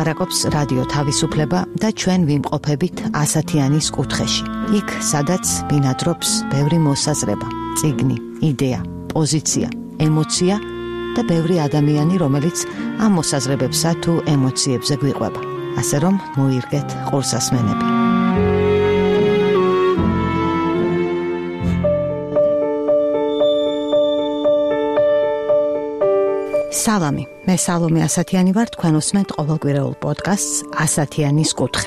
ლაპარაკობს რადიო თავისუფლება და ჩვენ ვიმყოფებით ასათიანის კუთხეში. იქ, სადაც ბინადრობს ბევრი მოსაზრება, წიგნი, იდეა, პოზიცია, ემოცია და ბევრი ადამიანი, რომელიც ამ მოსაზრებებსა თუ ემოციებზე გვიყვება. ასე რომ მოირგეთ ყურსასმენები. სალამი, მე სალომე ასათიანი ვარ, თქვენ უსმენთ ყოველკვირეულ პოდკასტს ასათიანის კუთხე.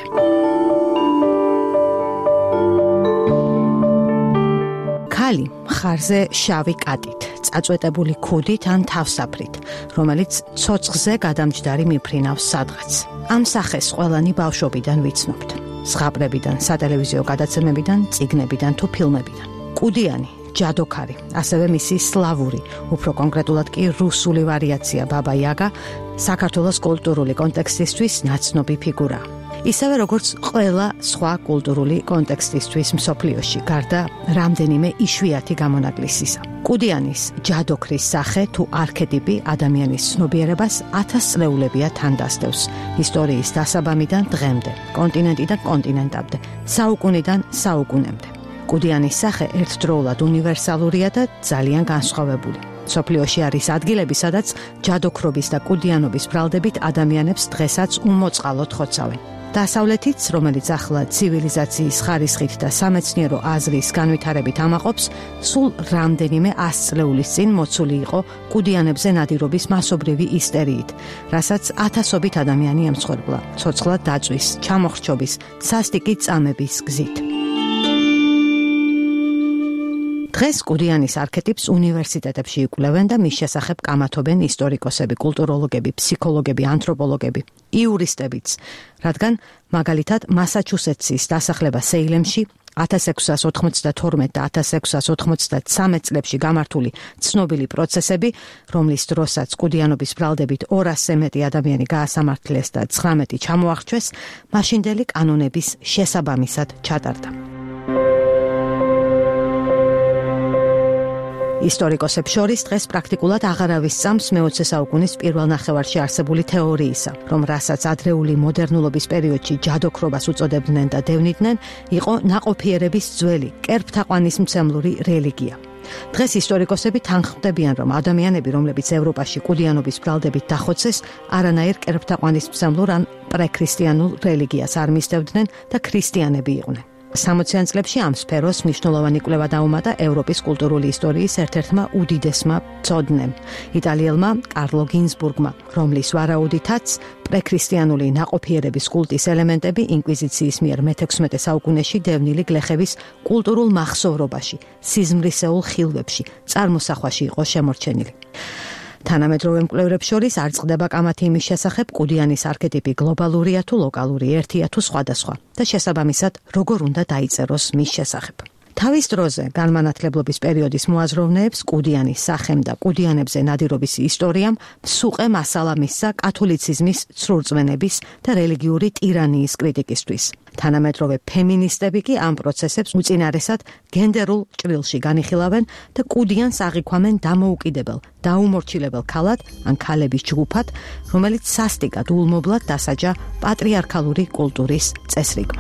ქალი მხარზე შავი კატით, წაწვეტებული ქუდით ან თავსაფრით, რომელიც ცოცხლზე გადამჯდარი მიფრინავს სადღაც. ამ სახეს ყველანი ბავშვობიდან ვიცნობთ. ზღაპრებიდან, სატელევიზიო გადაცემებიდან, წიგნებიდან თუ ფილმებიდან. კუდიანი, ჯადოქარი, ასევე მისი სლავური, უფრო კონკრეტულად კი რუსული ვარიაცია ბაბა იაგა, საქართველოს კულტურული კონტექსტისთვის ნაცნობი ფიგურა. ისევე როგორც ყველა სხვა კულტურული კონტექსტისთვის მსოფლიოში, გარდა რამდენიმე იშვიათი გამონაკლისისა. კუდიანის ჯადოქრის სახე თუ არქეტიპი ადამიანის ცნობიერებას 1000 წლეულებია თან დასდევს, ისტორიის დასაბამიდან დღემდე, კონტინენტიდან კონტინენტამდე, საუკუნიდან საუკუნემდე. კუდიანის სახე ერთდროულად უნივერსალურია და ძალიან განსხვავებული. მსოფლიოში არის ადგილები, სადაც ჯადოქრობის და კუდიანობის ბრალდებით ადამიანებს დღესაც უმოწყალოდ ხოცავენ. დასავლეთიც, რომელიც ახლა ცივილიზაციის ხარისხით და სამეცნიერო აზრის განვითარებით ამაყობს, სულ რამდენიმე 100 წლეულის წინ მოცული იყო კუდიანებზე ნადირობის მასობრივი ისტერიით, რასაც ათასობით ადამიანი ემსხვერპლა, ცოცხლად დაწვის, ჩამოხრჩობის, სასტიკი წამების გზით. დღეს კუდიანის არქეტიპს უნივერსიტეტებში იკვლევენ და მის შესახებ კამათობენ ისტორიკოსები, კულტუროლოგები, ფსიქოლოგები, ანთროპოლოგები, იურისტებიც, რადგან მაგალითად მასაჩუსეტსის დასახლება სეილემში 1692 და 1693 წლებში გამართული ცნობილი პროცესები, რომლის დროსაც კუდიანობის ბრალდებით 200-ზე მეტი ადამიანი გაასამართლეს და 19 ჩამოახრჩვეს, მაშინდელი კანონების შესაბამისად ჩატარდა. ისტორიკოსებს შორის დღეს პრაქტიკულად აღარავის წამს მე-20 საუკუნის პირველ ნახევარში არსებული თეორიისა, რომ რასაც ადრეული მოდერნულობის პერიოდში ჯადოქრობას უწოდებდნენ და დევნიდნენ, იყო ნაყოფიერების ძველი, კერპთაყვანისმცემლური რელიგია. დღეს ისტორიკოსები თანხმდებიან, რომ ადამიანები, რომლებიც ევროპაში კუდიანობის ბრალდებით დახოცეს, არანაირ კერპთაყვანისმცემლურ ან პრექრისტიანულ რელიგიას არ მისდევდნენ და ქრისტიანები იყვნენ. 60-იან წლებში ამ სფეროს მნიშვნელოვანი კვლევა დაუმატა ევროპის კულტურული ისტორიის ერთ-ერთმა უდიდესმა მცოდნემ, იტალიელმა კარლო გინზბურგმა, რომლის ვარაუდითაც პრექრისტიანული ნაყოფიერების კულტის ელემენტები ინკვიზიციის მიერ მე-16 საუკუნეში დევნილი გლეხების კულტურულ მახსოვრობაში, სიზმრისეულ ხილვებში, წარმოსახვაში იყო შემორჩენილი. თანამედროვე მკვლევრებს შორის არ წყდება კამათი იმის შესახებ, კუდიანის არქეტიპი გლობალურია თუ ლოკალური, ერთია თუ სხვადასხვა და შესაბამისად როგორ უნდა დაიწეროს მის შესახებ. თავის დროზე განმანათლებლობის პერიოდის მოაზროვნეებს კუდიანის სახემ და კუდიანებზე ნადირობის ისტორიამ მსუყე მასალა მისცა კათოლიციზმის ცრურწმენების და რელიგიური ტირანიის კრიტიკისთვის. თანამედროვე ფემინისტები კი ამ პროცესებს უწინარესად გენდერულ ჭრილში განიხილავენ და კუდიანს აღიქვამენ დამოუკიდებელ, დაუმორჩილებელ ქალად ან ქალების ჯგუფად, რომელიც სასტიკად ულმობლად დასაჯა პატრიარქალური კულტურის წესრიგმა.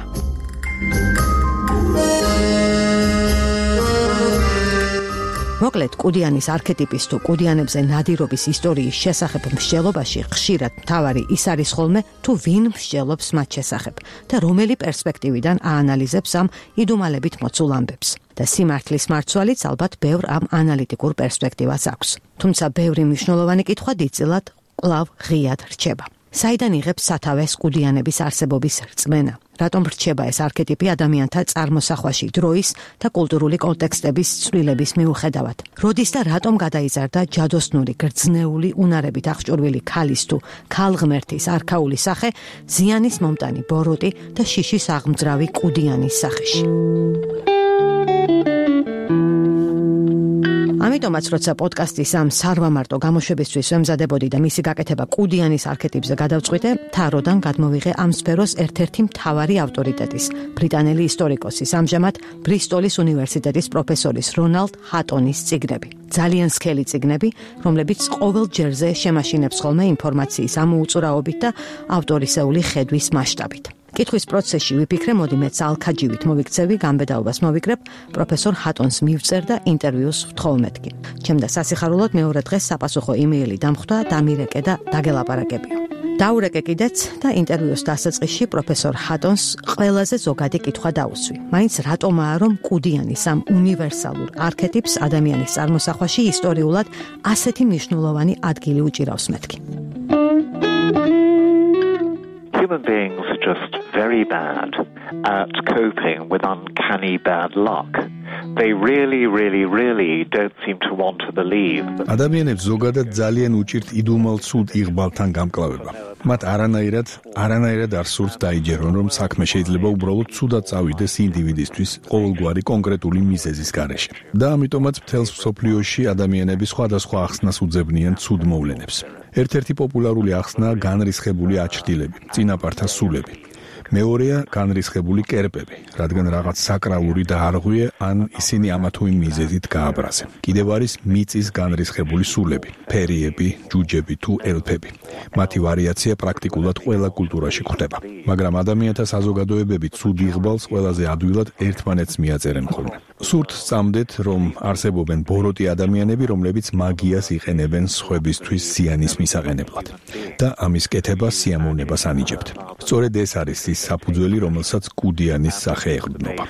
მოკლედ, კუდიანის არქეტიპის თუ კუდიანებზე ნადირობის ისტორიის შესახებ მსჯელობაში ხშირად მთავარი ის არის ხოლმე, თუ ვინ მსჯელობს მათ შესახებ და რომელი პერსპექტივიდან აანალიზებს ამ იდუმალებით მოცულ ამბებს. და სიმართლის მარცვალიც ალბათ ბევრ ამ ანალიტიკურ პერსპექტივას აქვს. თუმცა ბევრი მნიშვნელოვანი კითხვა დიდწილად კვლავ ღიად რჩება. საიდან იღებს სათავეს კუდიანების არსებობის რწმენა? რატომ რჩება ეს არქეტიპი ადამიანთა წარმოსახვაში დროის და კულტურული კონტექსტების ცვლილების მიუხედავად? როდის და რატომ გადაიზარდა ჯადოსნური, გრძნეული უნარებით აღჭურვილი ქალის თუ ქალღმერთის არქაული სახე ზიანის მომტანი ბოროტი და შიშის აღმძრავი კუდიანის სახეში? ამიტომ ამიტომაც როცა პოდკასტის ამ სარვამარტო გამოშვებისთვის ვემზადებოდი და მისი გაკეთება კუდიანის არქეტიპზე გადავწყვიტე, თაროდან გადმოვიღე ამ სფეროს ერთ-ერთი მთავარი ავტორიტეტის, ბრიტანელი ისტორიკოსის, ამჟამად ბრისტოლის უნივერსიტეტის პროფესორის რონალდ ჰატონის წიგნები. ძალიან სქელი წიგნები, რომლებიც ყოველ ჯერზე შემაშინებს ხოლმე ინფორმაციის ამოუწურაობით და ავტორისეული ხედვის მასშტაბით. კითხვის პროცესში ვიფიქრე, მოდი მეც ალქაჯივით მოვიქცევი, გამბედაობას მოვიკრებ, პროფესორ ჰატონს მივწერ და ინტერვიუს ვთხოვმეთკი. ჩემდა სასიხარულოდ მეორე დღეს საპასუხო იმეილი დამხვდა, დამირეკე და დაგელაპარაკებიო. დაურეკე კიდეც და ინტერვიუს დასაწყისში პროფესორ ჰატონს ყველაზე ზოგადი კითხვა დაუსვი. მაინც რატომაა რომ კუდიანის ამ უნივერსალურ არქეტიპს ადამიანის წარმოსახვაში ისტორიულად ასეთი მნიშვნელოვანი ადგილი უჭირავს მეთქი. Human beings are just very bad at coping with uncanny bad luck. They really don't seem to want to believe. ადამიანებს ზოგადად ძალიან უჭირთ იდუმალ ცუდ იღბალთან გამკლავება. მათ არანაირად არ სურთ დაიჯერონ, რომ საქმე შეიძლება უბრალოდ ცუდად წავიდეს ინდივიდისთვის ყოველგვარი კონკრეტული მიზეზის გარეშე. და ამიტომაც მთელს მსოფლიოში ადამიანები სხვადასხვა ახსნას უძებნიან ცუდ მოვლენებს. ერთ-ერთი პოპულარული ახსნაა განრისხებული აჩრდილები, წინაპართა სულები. მეორეა განრისხებული კერპები, რადგან რაღაც საკრალური დაარღვიე ან ისინი ამა თუ იმ მიზეზით გააბრაზე. კიდევ არის მიწის განრისხებული სულები, ფერიები, ჯუჯები თუ ელფები. მათი ვარიაცია პრაქტიკულად ყველა კულტურაში გვხვდება, მაგრამ ადამიანთა საზოგადოებები ცუდ იღბალს ყველაზე ადვილად ერთმანეთს მიაწერენ ხოლმე. სურთ სწამდეთ, რომ არსებობენ ბოროტი ადამიანები, რომლებიც მაგიას იყენებენ სხვებისთვის ზიანის მისაყენებლად და ამის კეთებას სიამოვნებას ანიჭებთ. სწორედ ეს არის ის საფუძველი, რომელსაც კუდიანის სახე ეყრდნობა.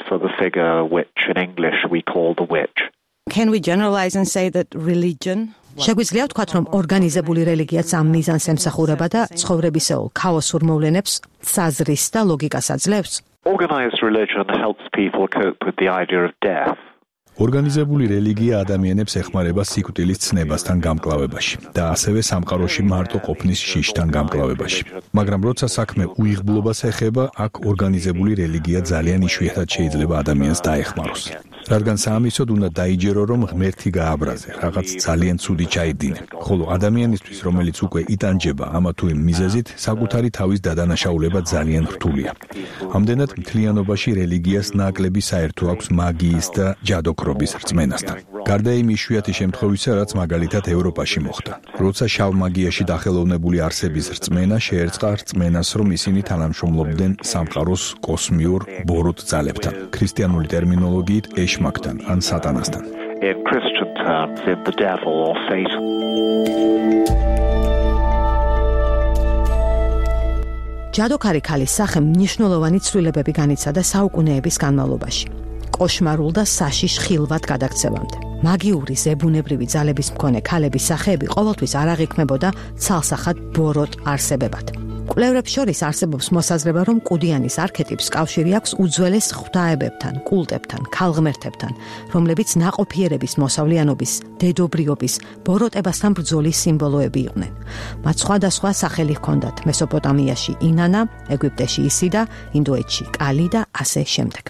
Can we generalize and say that religion? შეგვიძლია ვთქვათ, რომ ორგანიზებული რელიგიაც ამ მიზანს ემსახურება და ცხოვრებისეულ ქაოსურ მოვლენებს საზრის და ლოგიკას აძლევს? Organized religion helps people cope with the idea of death. ორგანიზებული რელიგია ადამიანებს ეხმარება სიკვდილის ცნებასთან გამკლავებაში და ასევე სამყაროში მარტო ყოფნის შიშთან გამკლავებაში. მაგრამ როცა საქმე უიღბლობას ეხება, აქ ორგანიზებული რელიგია ძალიან იშვიათად შეიძლება ადამიანს დაეხმაროს. რადგან საამისოდ უნდა დაიჯერო, რომ ღმერთი გააბრაზე, რაღაც ძალიან ცუდი ჩაიდინე. ხოლო ადამიანისთვის, რომელიც უკვე იტანჯება ამა თუ იმ მიზეზით, საკუთარი თავის დადანაშაულება ძალიან რთულია. ამდენად მთლიანობაში რელიგიას ნაკლები საერთო აქვს მაგიის და ჯადოქრობის რწმენასთან. გარდა იმ იშვიათი შემთხვევისა, რაც მაგალითად ევროპაში მოხდა. როცა შავ მაგიაში დახელოვნებული არსების რწმენა შეერწყა რწმენას, რომ ისინი თანამშრომლობდნენ სამყაროს კოსმიურ ბოროტ ძალებთან. ქრისტიანული ტერმინოლოგიით ეშმაკთან ან სატანასთან. In Christian terms, in the devil or Satan. ჯადოქარი ქალის სახე მნიშვნელოვანი ცვლილებები განიცადა საუკუნეების განმავლობაში. კოშმარულ და საშიშ ხილვად გადაქცევამდე. მაგიური ზებუნებრივი ძალების მქონე ქალების სახეები ყოველთვის არ აღიქმებოდა ცალსახად ბოროტ არსებებად. კვლევრებს შორის არსებობს მოსაზრება, რომ კუდიანის არქეტიპს კავშირი აქვს უძველეს ღვთაებებთან, კულტებთან, ქალღმერთებთან, რომლებიც ნაყოფიერების მოსავლიანობის, დედობრიობის, ბოროტებასთან ბრძოლის სიმბოლოები იყვნენ. მათ სხვადასხვა სახელი ჰქონდათ მესოპოტამიაში ინანა, ეგვიპტეში ისიდა, ინდოეთში კალი და ასე შემდეგ.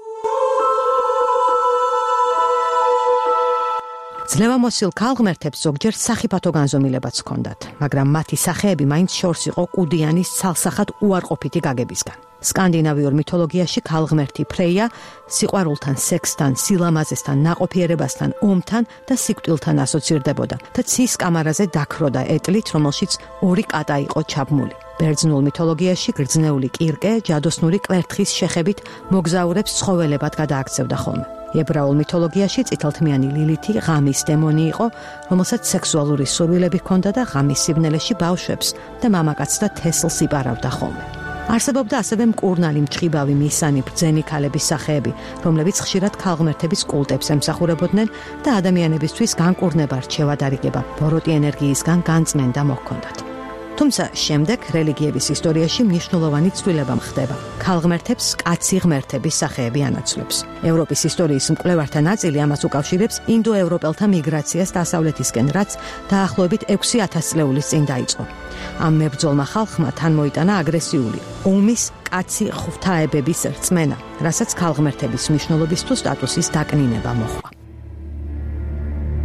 ძლევამოსილ ქალღმერთებს ზოგჯერ სახიფათო განზომილებაც ჰქონდათ, მაგრამ მათი სახეები მაინც შორს იყო კუდიანის ცალსახად უარყოფითი გაგებისგან. სკანდინავიურ მითოლოგიაში ქალღმერთი ფრეია სიყვარულთან, სექსთან, სილამაზესთან, ნაყოფიერებასთან, ომთან და სიკვდილთან ასოცირდებოდა და ცის კამარაზე დაქროდა ეტლით, რომელშიც ორი კატა იყო ჩაბმული. ბერძნულ მითოლოგიაში გრძნეული კირკე ჯადოსნური კვერთხის შეხებით მოგზაურებს ცხოველებად გადააქცევდა ხოლმე. ებრაულ მითოლოგიაში წითელთმიანი ლილითი ღამის დემონი იყო, რომელსაც სექსუალური სურვილები ჰქონდა და ღამის სიბნელეში ბავშვებს და მამაკაცს და თესლს იპარავდა ხოლმე. არსებობდა ასევე მკურნალი, მჭყიბავი, მისანი, ბრძენი ქალების სახეები, რომლებიც ხშირად ქალღმერთების კულტებს ემსახურებოდნენ და ადამიანებისთვის განკურნება, რჩევა დარიგება, ბოროტი ენერგიისგან განწმენდა მოჰქონდათ. თუმცა შემდეგ რელიგიების ისტორიაში მნიშვნელოვანი ცვლილება ხდება. ქალღმერთებს კაცი ღმერთების სახეები ანაცვლებს. ევროპის ისტორიის მკვლევართა ნაწილი ამას უკავშირებს ინდოევროპელთა მიგრაციას დასავლეთისკენ, რაც დაახლოებით 6000 წლების წინ დაიწყო. ამ მებრძოლმა ხალხმა თან მოიტანა აგრესიული ომის კაცი ღვთაებების რწმენა, რასაც ქალღმერთების მნიშვნელობის თუ სტატუსის დაკნინება მოჰყვა.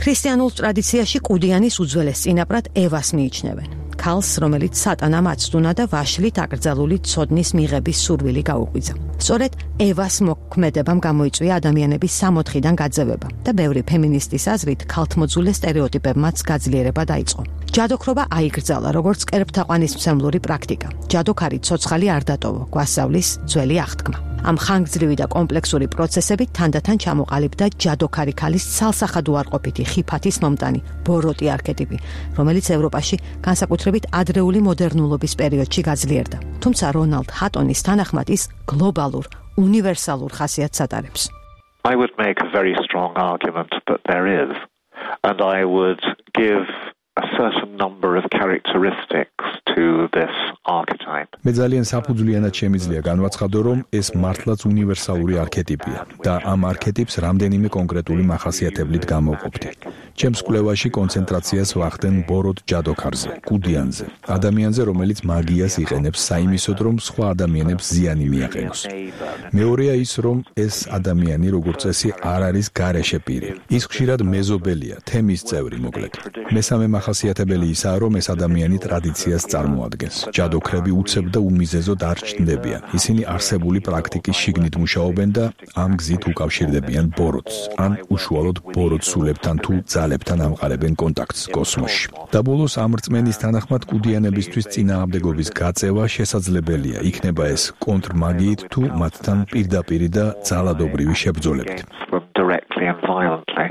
ქრისტიანულ ტრადიციაში კუდიანის უძველეს წინაპრად ევას მიიჩნევენ. ქალს, რომელიც სატანამ აცდუნა და ვაშლით აკრძალული ცოდნის მიღების სურვილი გაუღვიძა. სწორედ ევას მოქმედებამ გამოიწვია ადამიანების სამოთხიდან გაძევება და ბევრი ფემინისტის აზრით ქალთმოძულე სტერეოტიპებმაც გაძლიერება დაიწყო. ჯადოქრობა აიგრძალა როგორც კერპთაყვანისმცემლური პრაქტიკა. ჯადოქარი ცოცხალი არ დატოვო, გვასწავლის ძველი აღთქმა. ამ ხანგრძლივი და კომპლექსური პროცესებით თანდათან ჩამოყალიბდა ჯადოქარი ქალის ცალსახად უარყოფითი ხიფათის მომტანი ბოროტი არქეტიპი, რომელიც ევროპაში განსაკუთრებით ადრეული მოდერნულობის პერიოდში გაძლიერდა. თუმცა რონალდ ჰატონის თანახმად ის გლობალურ, უნივერსალურ ხასიათს ატარებს. I would make a very strong argument that there is, and I would give a certain number of characteristics to this archetype. მე ძალიან საფუძვლიანად შემიძლია განვაცხადო, რომ ეს მართლაც უნივერსალური არქეტიპია და ამ არქეტიპს რამდენიმე კონკრეტული მახასიათებლით გამოვყოფდი. ჩემს კვლევაში კონცენტრაციას ვახდენ ბოროტ ჯადოქარზე, კუდიანზე, ადამიანზე, რომელიც მაგიას იყენებს საიმისოდ, რომ სხვა ადამიანებს ზიანი მიაყენოს. მეორეა ის, რომ ეს ადამიანი როგორც წესი არ არის გარეშე პირი. ის ხშირად მეზობელია, თემის წევრი მოკლედ. მესამე მახასიათებელი ისაა, რომ ეს ადამიანი ტრადიციას წარმოადგენს. ჯადოქრები უცებ და უმიზეზოდ არ ჩნდებიან. ისინი არსებული პრაქტიკის შიგნით მუშაობენ და ამ გზით უკავშირდებიან ბოროტს, ან უშუალოდ ბოროტ სულებთან თუ ძალებთან ამყარებენ კონტაქტს კოსმოსში. და ბოლოს ამ რწმენის თანახმად კუდიანებისთვის წინააღმდეგობის გაწევა შესაძლებელია, იქნება ეს კონტრმაგიით თუ მათთან პირდაპირი და ძალადობრივი შებრძოლებით. Directly and violently.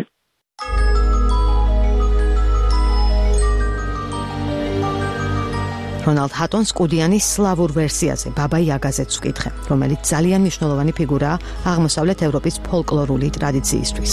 რონალდ ჰატონს კუდიანის სლავურ ვერსიაზე ბაბა იაგაზეც ვკითხე, რომელიც ძალიან მნიშვნელოვანი ფიგურაა აღმოსავლეთ ევროპის ფოლკლორული ტრადიციისთვის.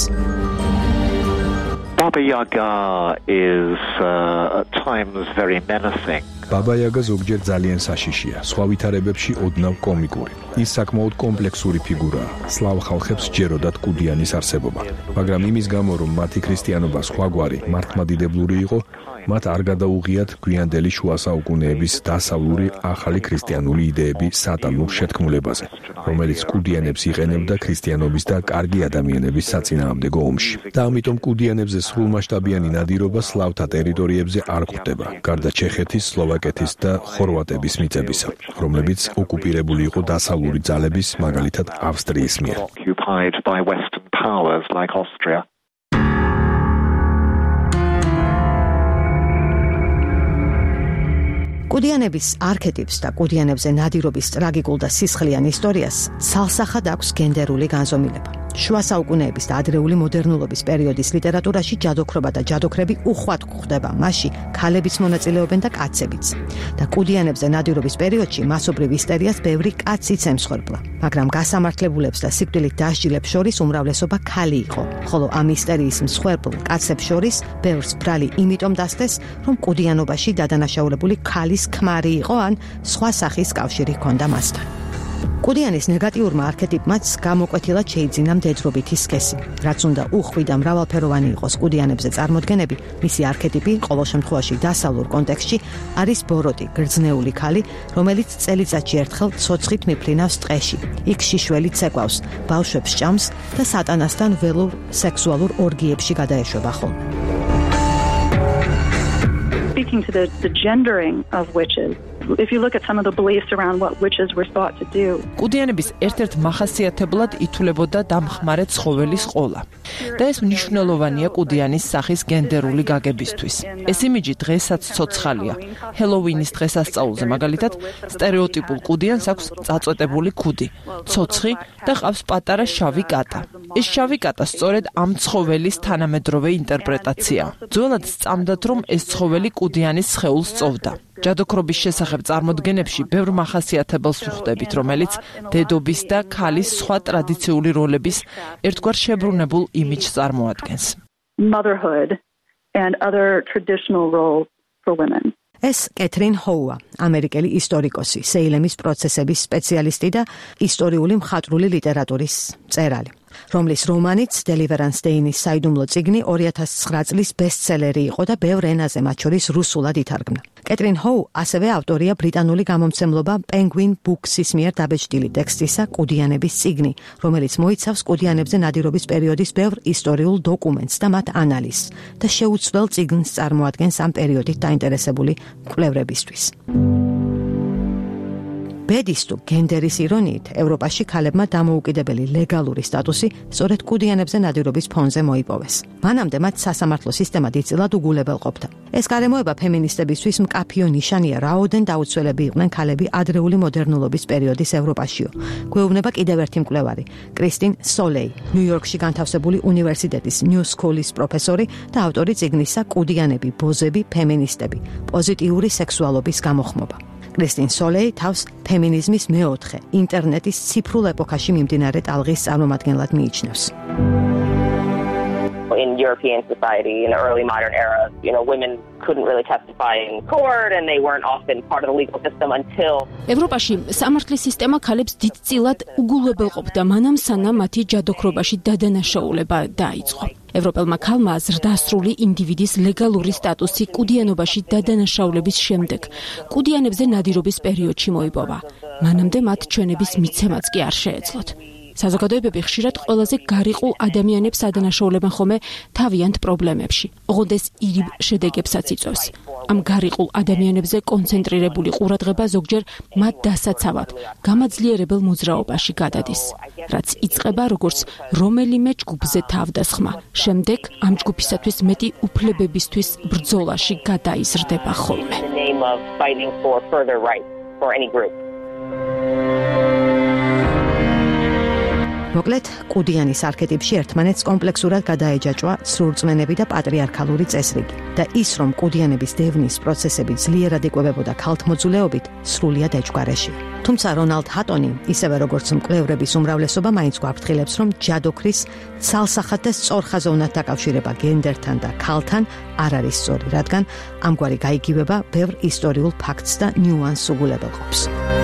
Baba Yaga is at times very menacing. ბაბა იაგა ზოგჯერ ძალიან საშიშია, სხვა ვითარებებში ოდნავ კომიკური. ის საკმაოდ კომპლექსური ფიგურაა. სლავ ხალხებს სჯეროდათ კუდიანის არსებობა, მაგრამ იმის გამო, რომ მათი ქრისტიანობა სხვაგვარი, მართლმადიდებლური იყო, მათ არ გადაუღიათ გვიანდელი შუა საუკუნეების დასავლური ახალი ქრისტიანული იდეები სატანურ შეთქმულებაზე, რომელიც კუდიანებს იყენებდა ქრისტიანობის და კარგი ადამიანების საწინააღმდეგო ომში. და ამიტომ კუდიანებზე სრულმასშტაბიანი ნადირობა სლავთა ტერიტორიებზე არ გვხდება, გარდა ჩეხეთის, სლოვაკეთის და ხორვატების მიწებისა, რომლებიც ოკუპირებული იყო დასავლური ძალების, მაგალითად ავსტრიის მიერ. Occupied by Western powers like Austria. კუდიანების არქეტიპს და კუდიანებზე ნადირობის ტრაგიკულ და სისხლიან ისტორიას ცალსახად აქვს გენდერული განზომილება. შუა საუკუნეების და ადრეული მოდერნულობის პერიოდის ლიტერატურაში ჯადოქრობა და ჯადოქრები უხვად გვხვდება, მასში ქალებიც მონაწილეობენ და კაცებიც. და კუდიანებზე ნადირობის პერიოდში მასობრივ ისტერიას ბევრი კაციც ემსხვერპლა, მაგრამ გასამართლებულებს და სიკვდილით დასჯილებს შორის უმრავლესობა ქალი იყო, ხოლო ამ ისტერიის მსხვერპლ კაცებს შორის ბევრს ბრალი იმიტომ დასდეს, რომ კუდიანობაში დადანაშაულებული ქალის ქმარი იყო ან სხვა სახის კავშირი ჰქონდა მასთან. კუდიანის ნეგატიურმა არქეტიპმაც გამოკვეთილად შეიძინა მდედრობითი სქესი. რაც უნდა უხვი და მრავალფეროვანი იყოს კუდიანებზე წარმოდგენები, მისი არქეტიპი ყოველ შემთხვევაში დასავლურ კონტექსტში არის ბოროტი, გრძნეული ქალი, რომელიც წელიწადში ერთხელ ცოცხით მიფრინავს ტყეში. იქ შიშველი ცეკვავს, ბავშვებს ჭამს და სატანასთან ველურ სექსუალურ ორგიებში გადაეშვება ხოლმე. Speaking to the gendering of witches, if you look at some of the beliefs around what witches were thought to do. კუდიანების ერთ-ერთ მახასიათებლად ითვლებოდა დამხმარე ცხოველის ყოლა. და ეს მნიშვნელოვანია კუდიანის სახის გენდერული გაგებისთვის. ეს იმიჯი დღესაც ცოცხალია. ჰელოვინის დღესასწაულზე მაგალითად სტერეოტიპულ კუდიანს აქვს წაწვეტებული ქუდი, ცოცხი და ყავს პატარა შავი კატა. ეს შავი კატა სწორედ ამ ცხოველის თანამედროვე ინტერპრეტაცია. ძველად სწამდათ, რომ ეს ცხოველი კუდიანის სხეულს წოვდა. ჯადოქრობის შესახებ წარმოდგენებში ბევრ მახასიათებელს ვხვდებით, რომელიც დედობის და ქალის სხვა ტრადიციული როლების ერთგვარ შებრუნებულ იმიჯს წარმოადგენს. Motherhood and other traditional roles for women. ეს კეთრინ ჰოუა, ამერიკელი ისტორიკოსი, სეილემის პროცესების სპეციალისტი და ისტორიული მხატვრული ლიტერატურის მწერალი, რომლის რომანიც Deliverance Day-ის საიდუმლო წიგნი 2009 წლის ბესტსელერი იყო და ბევრ ენაზე, მათ შორის რუსულად ითარგმნა. კეტრინ ჰოუ ასევე ავტორია ბრიტანული გამომცემლობა Penguin Books-ის მიერ დაბეჭდილი ტექსტისა კუდიანების წიგნი, რომელიც მოიცავს კუდიანებზე ნადირობის პერიოდის ბევრ ისტორიულ დოკუმენტს და მათ ანალიზს და შეუცვლელ წიგნს წარმოადგენს ამ პერიოდით დაინტერესებული მკვლევრებისთვის. ბედის თუ გენდერის ირონიით, ევროპაში ქალებმა დამოუკიდებელი ლეგალური სტატუსი სწორედ კუდიანებზე ნადირობის ფონზე მოიპოვეს. მანამდე მათ სასამართლო სისტემა დიდწილად უგულებელყოფდა. ეს გარემოება ფემინისტებისთვის მკაფიო ნიშანია, რაოდენ დაუცველები იყვნენ ქალები ადრეული მოდერნულობის პერიოდის ევროპაშიო. გვეუბნება კიდევ ერთი მკვლევარი, კრისტინ სოლეი, ნიუ-იორკში განთავსებული უნივერსიტეტის New School-ის პროფესორი და ავტორი წიგნისა კუდიანები, ბოზები, ფემინისტები, პოზიტიური სექსუალობის გამოხმობა. კრისტინ სოლეი თავს ფემინიზმის მეოთხე, ინტერნეტის ციფრულ ეპოქაში მიმდინარე ტალღის წარმომადგენლად მიიჩნევს. In European society, in the early modern era, women couldn't really testify in court and they weren't often part of the legal system until ევროპაში სამართლის სისტემა ქალებს დიდწილად უგულებელყოფდა, მანამ სანამ მათი ჯადოქრობაში დადანაშაულება დაიწყო. ევროპელმა ქალმა ზრდასრული ინდივიდის ლეგალური სტატუსი კუდიანობაში დადანაშაულების შემდეგ კუდიანებზე ნადირობის პერიოდში მოიპოვა. მანამდე მათ ჩვენების მიცემაც კი არ შეეძლოთ. საზოგადოებები ხშირად ყველაზე გარიყულ ადამიანებს ადანაშაულებენ ხოლმე თავიანთ პრობლემებში. ოღონდ ეს ირიბ შედეგებსაც იწვევს. ამ გარიყულ ადამიანებზე კონცენტრირებული ყურადღება ზოგჯერ მათ დასაცავად, გამაძლიერებელ მოძრაობაში გადადის, რაც იწყება როგორც რომელიმე ჯგუფზე თავდასხმა. შემდეგ ამ ჯგუფისათვის მეტი უფლებებისთვის ბრძოლაში გადაიზრდება ხოლმე. მოკლედ, კუდიანის არქეტიპში ერთმანეთს კომპლექსურად გადაეჯაჭვა სრულწმენები და პატრიარქალური წესრიგი და ის, რომ კუდიანების დევნის პროცესები ძლიერად იკვებებოდა ქალთმოძულეობით, სრულიად ეჭვგარეშია. თუმცა რონალდ ჰატონი, ისევე როგორც მკვლევრების უმრავლესობა, მაინც გვაფრთხილებს, რომ ჯადოქრის ცალსახად და სწორხაზოვნად დაკავშირება გენდერთან და ქალთან არ არის სწორი, რადგან ამგვარი გაიგივება ბევრ ისტორიულ ფაქტს და ნიუანსს უგულებელყოფს.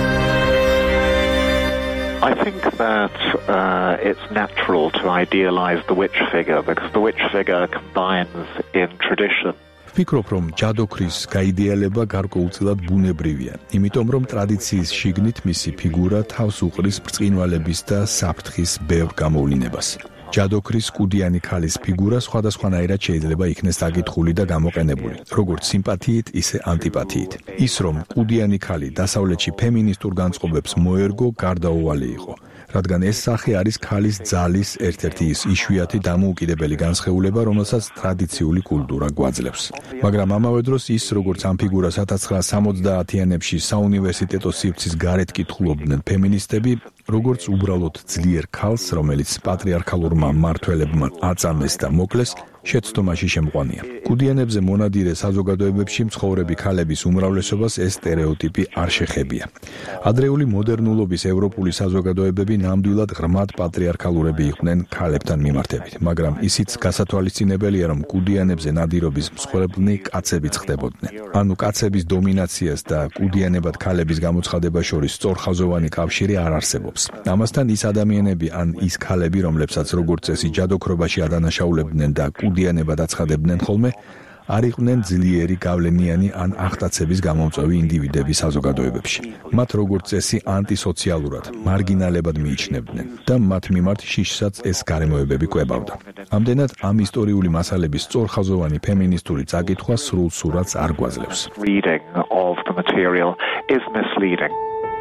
I think that it's natural to idealize the witch figure because the witch figure combines in tradition. ვფიქრობ, რომ ჯადოქრის გაიდეალება გარკვეულწილად ბუნებრივია, იმიტომ რომ ტრადიციის შიგნით მისი ფიგურა თავს უყრის ბრწყინვალების და საფრთხის ბევრ გამოვლინებას. ჯადოქრის კუდიანი ქალის ფიგურა სხვადასხვანაირად შეიძლება იქნეს დაკითხული და გამოყენებული, როგორც სიმპათიით, ისე ანტიპათიით. ის, რომ კუდიანი ქალი დასავლეთში ფემინისტურ განწყობებს მოერგო, გარდაუვალი იყო, რადგან ეს სახე არის ქალის ძალის ერთ-ერთი ის იშვიათი დამოუკიდებელი განსხეულება, რომელსაც ტრადიციული კულტურა გვაძლევს. მაგრამ ამავე დროს ის, როგორც ამ ფიგურას 1970-იანებში საუნივერსიტეტო სივრცის გარეთ კითხულობდნენ ფემინისტები, როგორც უბრალოდ ძლიერ ქალს, რომელიც პატრიარქალურმა მმართველებმა აწამეს და მოკლეს, შეცდომაში შემყვანია. კუდიანებზე მონადირე საზოგადოებებში მცხოვრები ქალების უმრავლესობას ეს სტერეოტიპი არ შეხებია. ადრეული მოდერნულობის ევროპული საზოგადოებები ნამდვილად ღრმად პატრიარქალურები იყვნენ ქალებთან მიმართებით, მაგრამ ისიც გასათვალისწინებელია, რომ კუდიანებზე ნადირობის მსხვერპლნი კაცებიც ხდებოდნენ. ანუ კაცების დომინაციას და კუდიანებად ქალების გამოცხადებას შორის სწორხაზოვანი კავშირი არ არსებობს. ამასთან ის ადამიანები ან ის ქალები, რომლებსაც როგორც წესი ჯადოქრობაში ადანაშაულებდნენ და კუდიანებად აცხადებდნენ ხოლმე, არ იყვნენ ძლიერი გავლენიანი ან აღტაცების გამომწვევი ინდივიდები საზოგადოებებში. მათ როგორც წესი ანტისოციალურად, მარგინალებად მიიჩნევდნენ და მათ მიმართ შიშსაც ეს გარემოებები კვებავდა. ამდენად ამ ისტორიული მასალების სწორხაზოვანი ფემინისტური წაკითხვა სრულ სურათს არ გვაძლევს. Reading of the material is misleading.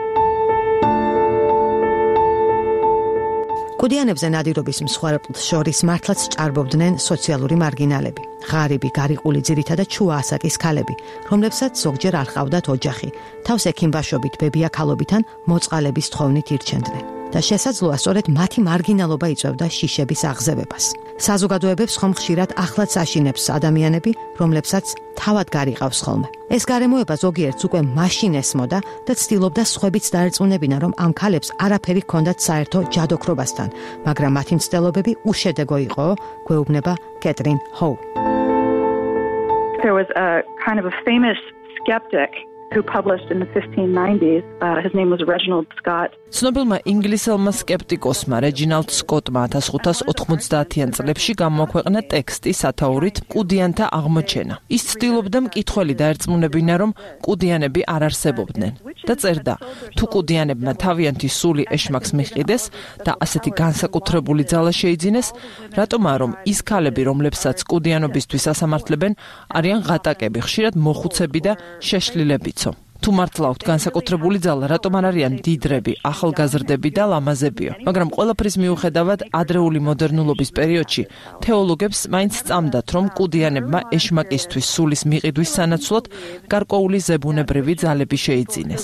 კუდიანებზე ნადირობის მსხვერპლს შორის მართლაც ჭარბობდნენ სოციალური მარგინალები, ღარიბი, გარიყული, ძირითადად შუა ასაკის ქალები, რომლებსაც ზოგჯერ არ ჰყავდათ ოჯახი, თავს ექიმბაშობით, ბებიაქალობით ან მოწყალების თხოვნით ირჩენდნენ. და შესაძლოა სწორედ მათი მარგინალობა იწვევდა შიშების აღზევებას. საზოგადოებებს ხომ ხშირად ახლაც აშინებს ადამიანები, რომლებსაც თავად გარიყავს ხოლმე. ეს გარემოება ზოგიერთს უკვე მაშინ ესმოდა და ცდილობდა სხვებიც დაერწმუნებინა, რომ ამ ქალებს არაფერი ჰქონდათ საერთო ჯადოქრობასთან, მაგრამ მათი მცდელობები უშედეგო იყო, გვეუბნება კეტრინ ჰოუ. There was a kind of a famous skeptic who published in the 1590s. His name was Reginald Scott. ცნობილმა ინგლისელმა სკეპტიკოსმა რეჯინალდ სკოტმა 1590-იან წლებში გამოაქვეყნა ტექსტი სათაურით კუდიანთა აღმოჩენა. ის ცდილობდა მკითხველი დაერწმუნებინა, რომ კუდიანები არ არსებობდნენ და წერდა, თუ კუდიანებმა თავიანთი სული ეშმაკს მიჰყიდეს და ასეთი განსაკუთრებული ძალა შეიძინეს, რატომა რომ ის ქალები, რომლებსაც კუდიანობისთვის ასამართლებენ, არიან ღატაკები, ხშირად მოხუცები და შეშლილებიცო. თუ მართლა აქვთ განსაკუთრებული ძალა, რატომ არ არიან მდიდრები, ახალგაზრდები და ლამაზებიო. მაგრამ ყველაფრის მიუხედავად, ადრეული მოდერნულობის პერიოდში თეოლოგებს მაინც სწამდათ, რომ კუდიანებმა ეშმაკისთვის სულის მიყიდვის სანაცვლოდ გარკვეული ზებუნებრივი ძალები შეიძინეს.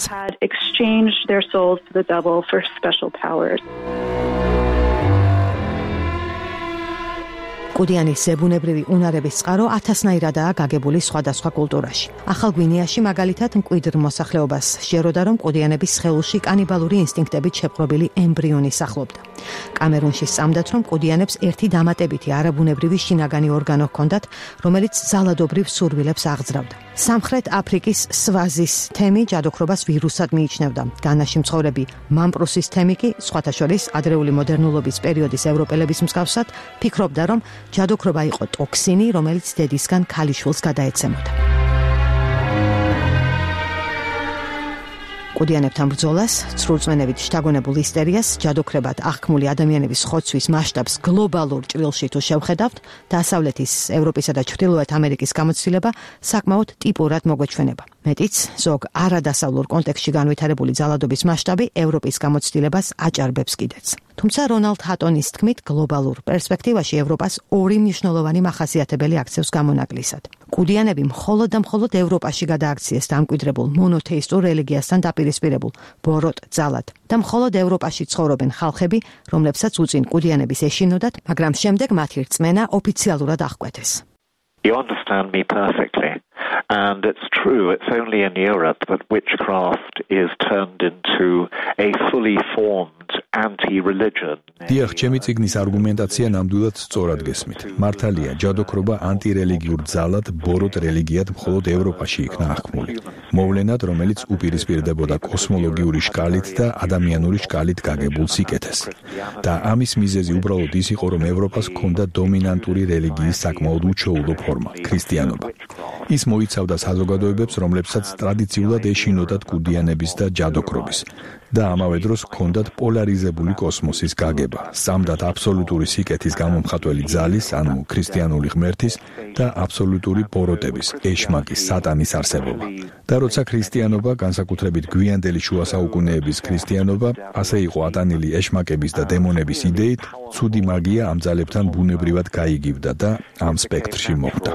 კუდიანის ზებუნებრივი უნარების წყარო ათასნაირადაა გაგებული სხვადასხვა კულტურაში. ახალ გვინეაში მაგალითად მკვიდრ მოსახლეობას შეეროდა, რომ კუდიანების სხეულში კანიბალური ინსტინქტებით შეპყრობილი ემბრიონი სახლობდა. კამერუნში სწამდათ, რომ კუდიანებს ერთი დამატებითი არაბუნებრივი შინაგანი ორგანო ჰქონდათ, რომელიც ზალადობრივ სურვილებს აღძრავდა. სამხრეთ აფრიკის სვაზის თემი ჯადოქრობას ვირუსად მიიჩნევდა. განაში მცხოვრები მამპრუსის თემი კი, სხვათა შორის ადრეული მოდერნულობის პერიოდის ევროპელების მსგავსად, ფიქრობდა, რომ ჯადოქრობა იყო ტოქსინი, რომელიც დედისგან ქალიშვილს გადაეცემოდა. კუდიანებთან ბრძოლას, ცრურწმენებით შთაგონებულ ისტერიას, ჯადოქრებად აღქმული ადამიანების ხოცვის მასშტაბს გლობალურ ჭრილში თუ შევხედავთ, დასავლეთის, ევროპისა და ჩრდილოეთ ამერიკის გამოცდილება საკმაოდ ტიპურად მოგვეჩვენება. მეტიც, ზოგ არადასავლურ კონტექსტში განვითარებული ძალადობის მასშტაბი ევროპის გამოცდილებას აჭარბებს კიდეც. თუმცა რონალდ ჰატონის თქმით, გლობალურ პერსპექტივაში ევროპას ორი მნიშვნელოვანი მახასიათებელი აქცევს გამონაკლისად. კუდიანები მხოლოდ და მხოლოდ ევროპაში გადააქციეს დამკვიდრებულ მონოთეისტურ რელიგიასთან დაპირისპირებულ ბოროტ ძალად და მხოლოდ ევროპაში ცხოვრობენ ხალხები, რომლებსაც უწინ კუდიანების ეშინოდათ, მაგრამ შემდეგ მათი რწმენა ოფიციალურად აღკვეთეს. You understand me perfectly. And it's true, it's only in Europe that witchcraft is turned into a fully formed anti-religion. დიახ, ჩემი წიგნის არგუმენტაცია ნამდვილად სწორად გესმით. მართალია, ჯადოქრობა ანტირელიგიურ ძალად, ბოროტ რელიგიად მხოლოდ ევროპაში იქნა აღქმული. მოვლენად, რომელიც უპირისპირდებოდა კოსმოლოგიური შკალით და ადამიანური შკალით გაგებულ სიკეთეს. და ამის მიზეზი უბრალოდ ის იყო, რომ ევროპას ჰქონდა დომინანტური რელიგიის საკმაოდ უჩვეულო ფორმა, ქრისტიანობა. ის მოიცავდა საზოგადოებებს, რომლებსაც ტრადიციულად ეშინოდათ კუდიანების და ჯადოქრობის და ამავე დროს ჰქონდათ პოლარიზებული კოსმოსის გაგება, სწამდათ აბსოლუტური სიკეთის გამომხატველი ძალის, ანუ ქრისტიანული ღმერთის და აბსოლუტური ბოროტების, ეშმაკის, სატანის არსებობა. და როცა ქრისტიანობა, განსაკუთრებით გვიანდელი შუა საუკუნეების ქრისტიანობა, ასე იყო ატანილი ეშმაკების და დემონების იდეით, ცუდი მაგია ამ ძალებთან ბუნებრივად გაიგივდა და ამ სპექტრში მოხვდა.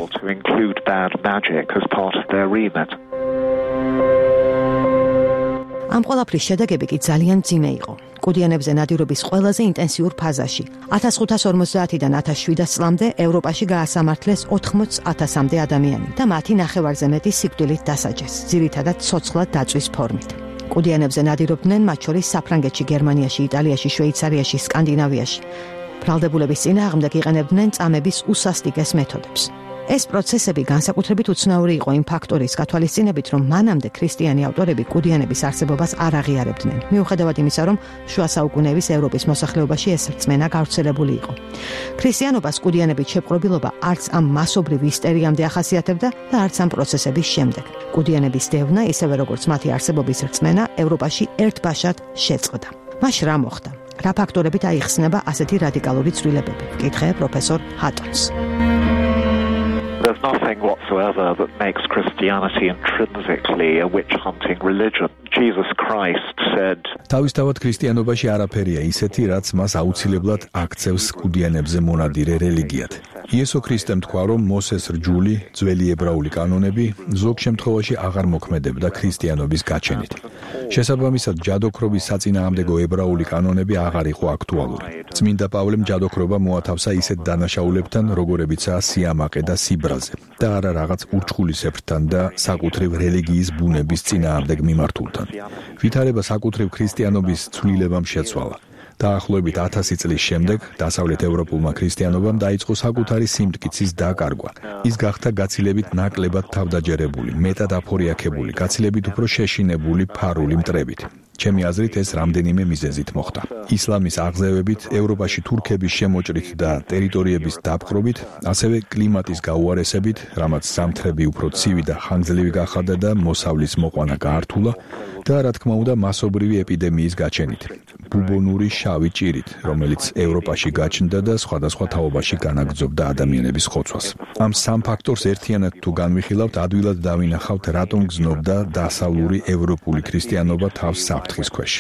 ამ ყველაფრის შედეგები კი ძალიან მძიმე იყო. კუდიანებზე ნადირობის ყველაზე ინტენსიურ ფაზაში 1550-დან 1700 წლამდე ევროპაში გაასამართლეს 80,000-მდე ადამიანი და მათი ნახევარზე მეტი სიკვდილით დასაჯეს, ძირითადად ცოცხლად დაწვის ფორმით. კუდიანებზე ნადირობდნენ მათ შორის საფრანგეთში, გერმანიაში, იტალიაში, შვეიცარიაში, სკანდინავიაში. ბრალდებულების წინააღმდეგ იყენებდნენ წამების უსასტიკეს მეთოდებს. ეს პროცესები განსაკუთრებით უცნაური იყო იმ ფაქტორის გათვალისწინებით, რომ მანამდე ქრისტიანი ავტორები კუდიანების არსებობას არ აღიარებდნენ, მიუხედავად იმისა, რომ შუა საუკუნეების ევროპის მოსახლეობაში ეს რწმენა გავრცელებული იყო. ქრისტიანობას კუდიანებით შეპყრობილობა არც ამ მასობრივ ისტერიამდე ახასიათებდა და არც ამ პროცესების შემდეგ. კუდიანების დევნა, ისევე როგორც მათი არსებობის რწმენა, ევროპაში ერთბაშად შეწყდა. მაშ რა მოხდა? რა ფაქტორებით აიხსნება ასეთი რადიკალური ცვლილებები? კითხე პროფესორ ჰატონს. There's nothing whatsoever that makes Christianity intrinsically a witch-hunting religion. Jesus Christ said, თავისთავად ქრისტიანობაში არაფერია ისეთი, რაც მას აუცილებლად აქცევს კუდიანებზე მონადირე რელიგიად. იესო ქრისტემ თქვა, რომ მოსეს რჯული, ძველი ებრაული კანონები ზოგ შემთხვევაში აღარ მოქმედებდა ქრისტიანობის გაჩენით. შესაბამისად, ჯადოქრობის საწინააღმდეგო ებრაული კანონები აღარ იყო აქტუალური. წმინდა პავლემ ჯადოქრობა მოათავსა ისეთ დანაშაულებთან, როგორებიცაა სიამაყე და სიბრაზე, და არა რაღაც ურჩხულისებრთან და საკუთრივ რელიგიის ბუნების წინააღმდეგ მიმართულთან. ვითარება საკუთრივ ქრისტიანობის ცვლილებამ შეცვალა. დაახლოებით 1000 წლის შემდეგ დასავლეთ ევროპულმა ქრისტიანობამ დაიწყო საკუთარი სიმტკიცის დაკარგვა. ის გახდა გაცილებით ნაკლებად თავდაჯერებული, მეტად აფორიაქებული, გაცილებით უფრო შეშინებული ფარული მტრებით. ჩემი აზრით ეს რამდენიმე მიზეზით მოხდა. ისლამის აღზევებით, ევროპაში თურქების შემოჭრით და ტერიტორიების დაპყრობით, ასევე კლიმატის გაუარესებით, რამაც ზამთრები უფრო ცივი და ხანგრძლივი გახადა და მოსავლის მოყვანა გაართულა და რა თქმა უნდა მასობრივი ეპიდემიის გაჩენით. ბუბონური შავი ჭირით, რომელიც ევროპაში გაჩნდა და სხვადასხვა თაობაში განაგრძობდა ადამიანების ხოცვას. ამ სამ ფაქტორს ერთიანად თუ განვიხილავთ, ადვილად დავინახავთ, რატომ გრძნობდა დასავლური ევროპული ქრისტიანობა თავს საფრთხის ქვეშ.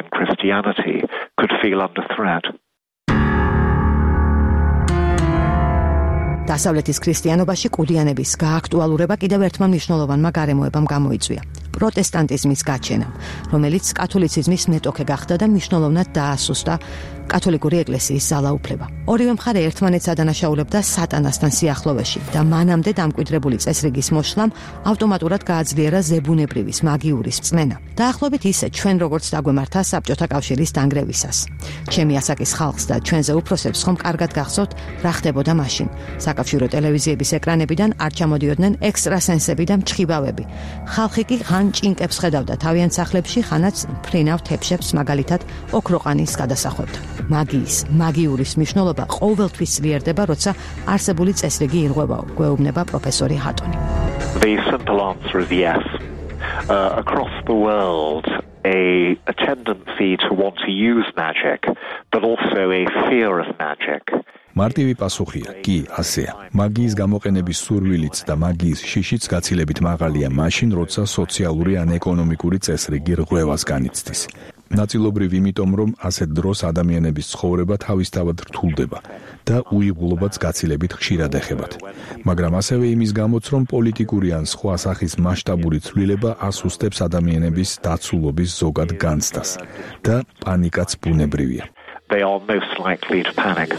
დასავლეთის ქრისტიანობაში კუდიანების გააქტუალურება კიდევ ერთმა მნიშვნელოვანმა გარემოებამ გამოიწვია. პროტესტანტიზმის გაჩენამ, რომელიც კათოლიციზმის მეტოქე გახდა და მნიშვნელოვნად დაასუსტა კათოლიკური ეკლესიის ძალაუფლება. ორივე მხარე ერთმანეთს ადანაშაულებდა სატანასთან სიახლოვეში და მანამდე დამკვიდრებული წესრიგის მოშლამ ავტომატურად გააძლიერა ზებუნებრივის მაგიურის წმენა. დაახლოებით ისე ჩვენ როგორც დაგვემართა საბჭოთა კავშირის დანგრევისას. ჩემი ასაკის ხალხს და ჩვენზე უფროსებს ხომ კარგად გახსოვთ, რა ხდებოდა მაშინ. საკავშირო ტელევიზიების ეკრანებიდან არ ჩამოდიოდნენ ექსტრასენსები და მჩხიბავები. ხალხი კი ხან ჭინკებს ხედავდა თავიანთ სახლებში, ხანაც ფრინავ თეფშებს მაგალითად ოქროყანის გადასახვებდა. მაგიურის მნიშვნელობა ყოველთვის ძლიერდება, როცა არსებული წესრიგი ირღვევა, გვეუბნება პროფესორი ჰატონი. The simple answer is yes. Across the world, a tendency to want to use magic, but also a fear of magic. მარტივი პასუხია, კი, ასეა. მაგიის გამოყენების სურვილიც და მაგიის შიშიც გაცილებით მაღალია მაშინ, როცა სოციალური ან ეკონომიკური წესრიგი რღვევას განიცდის. ნაწილობრივ იმიტომ, რომ ასეთ დროს ადამიანების ცხოვრება თავისთავად რთულდება და უიღბლობაც გაცილებით ხშირად ეხებათ. მაგრამ ასევე იმის გამოც, რომ პოლიტიკური ან სხვა სახის მასშტაბური ცვლილება ასუსტებს ადამიანების დაცულობის ზოგად განცდას და პანიკაც ბუნებრივია. They are most likely to panic.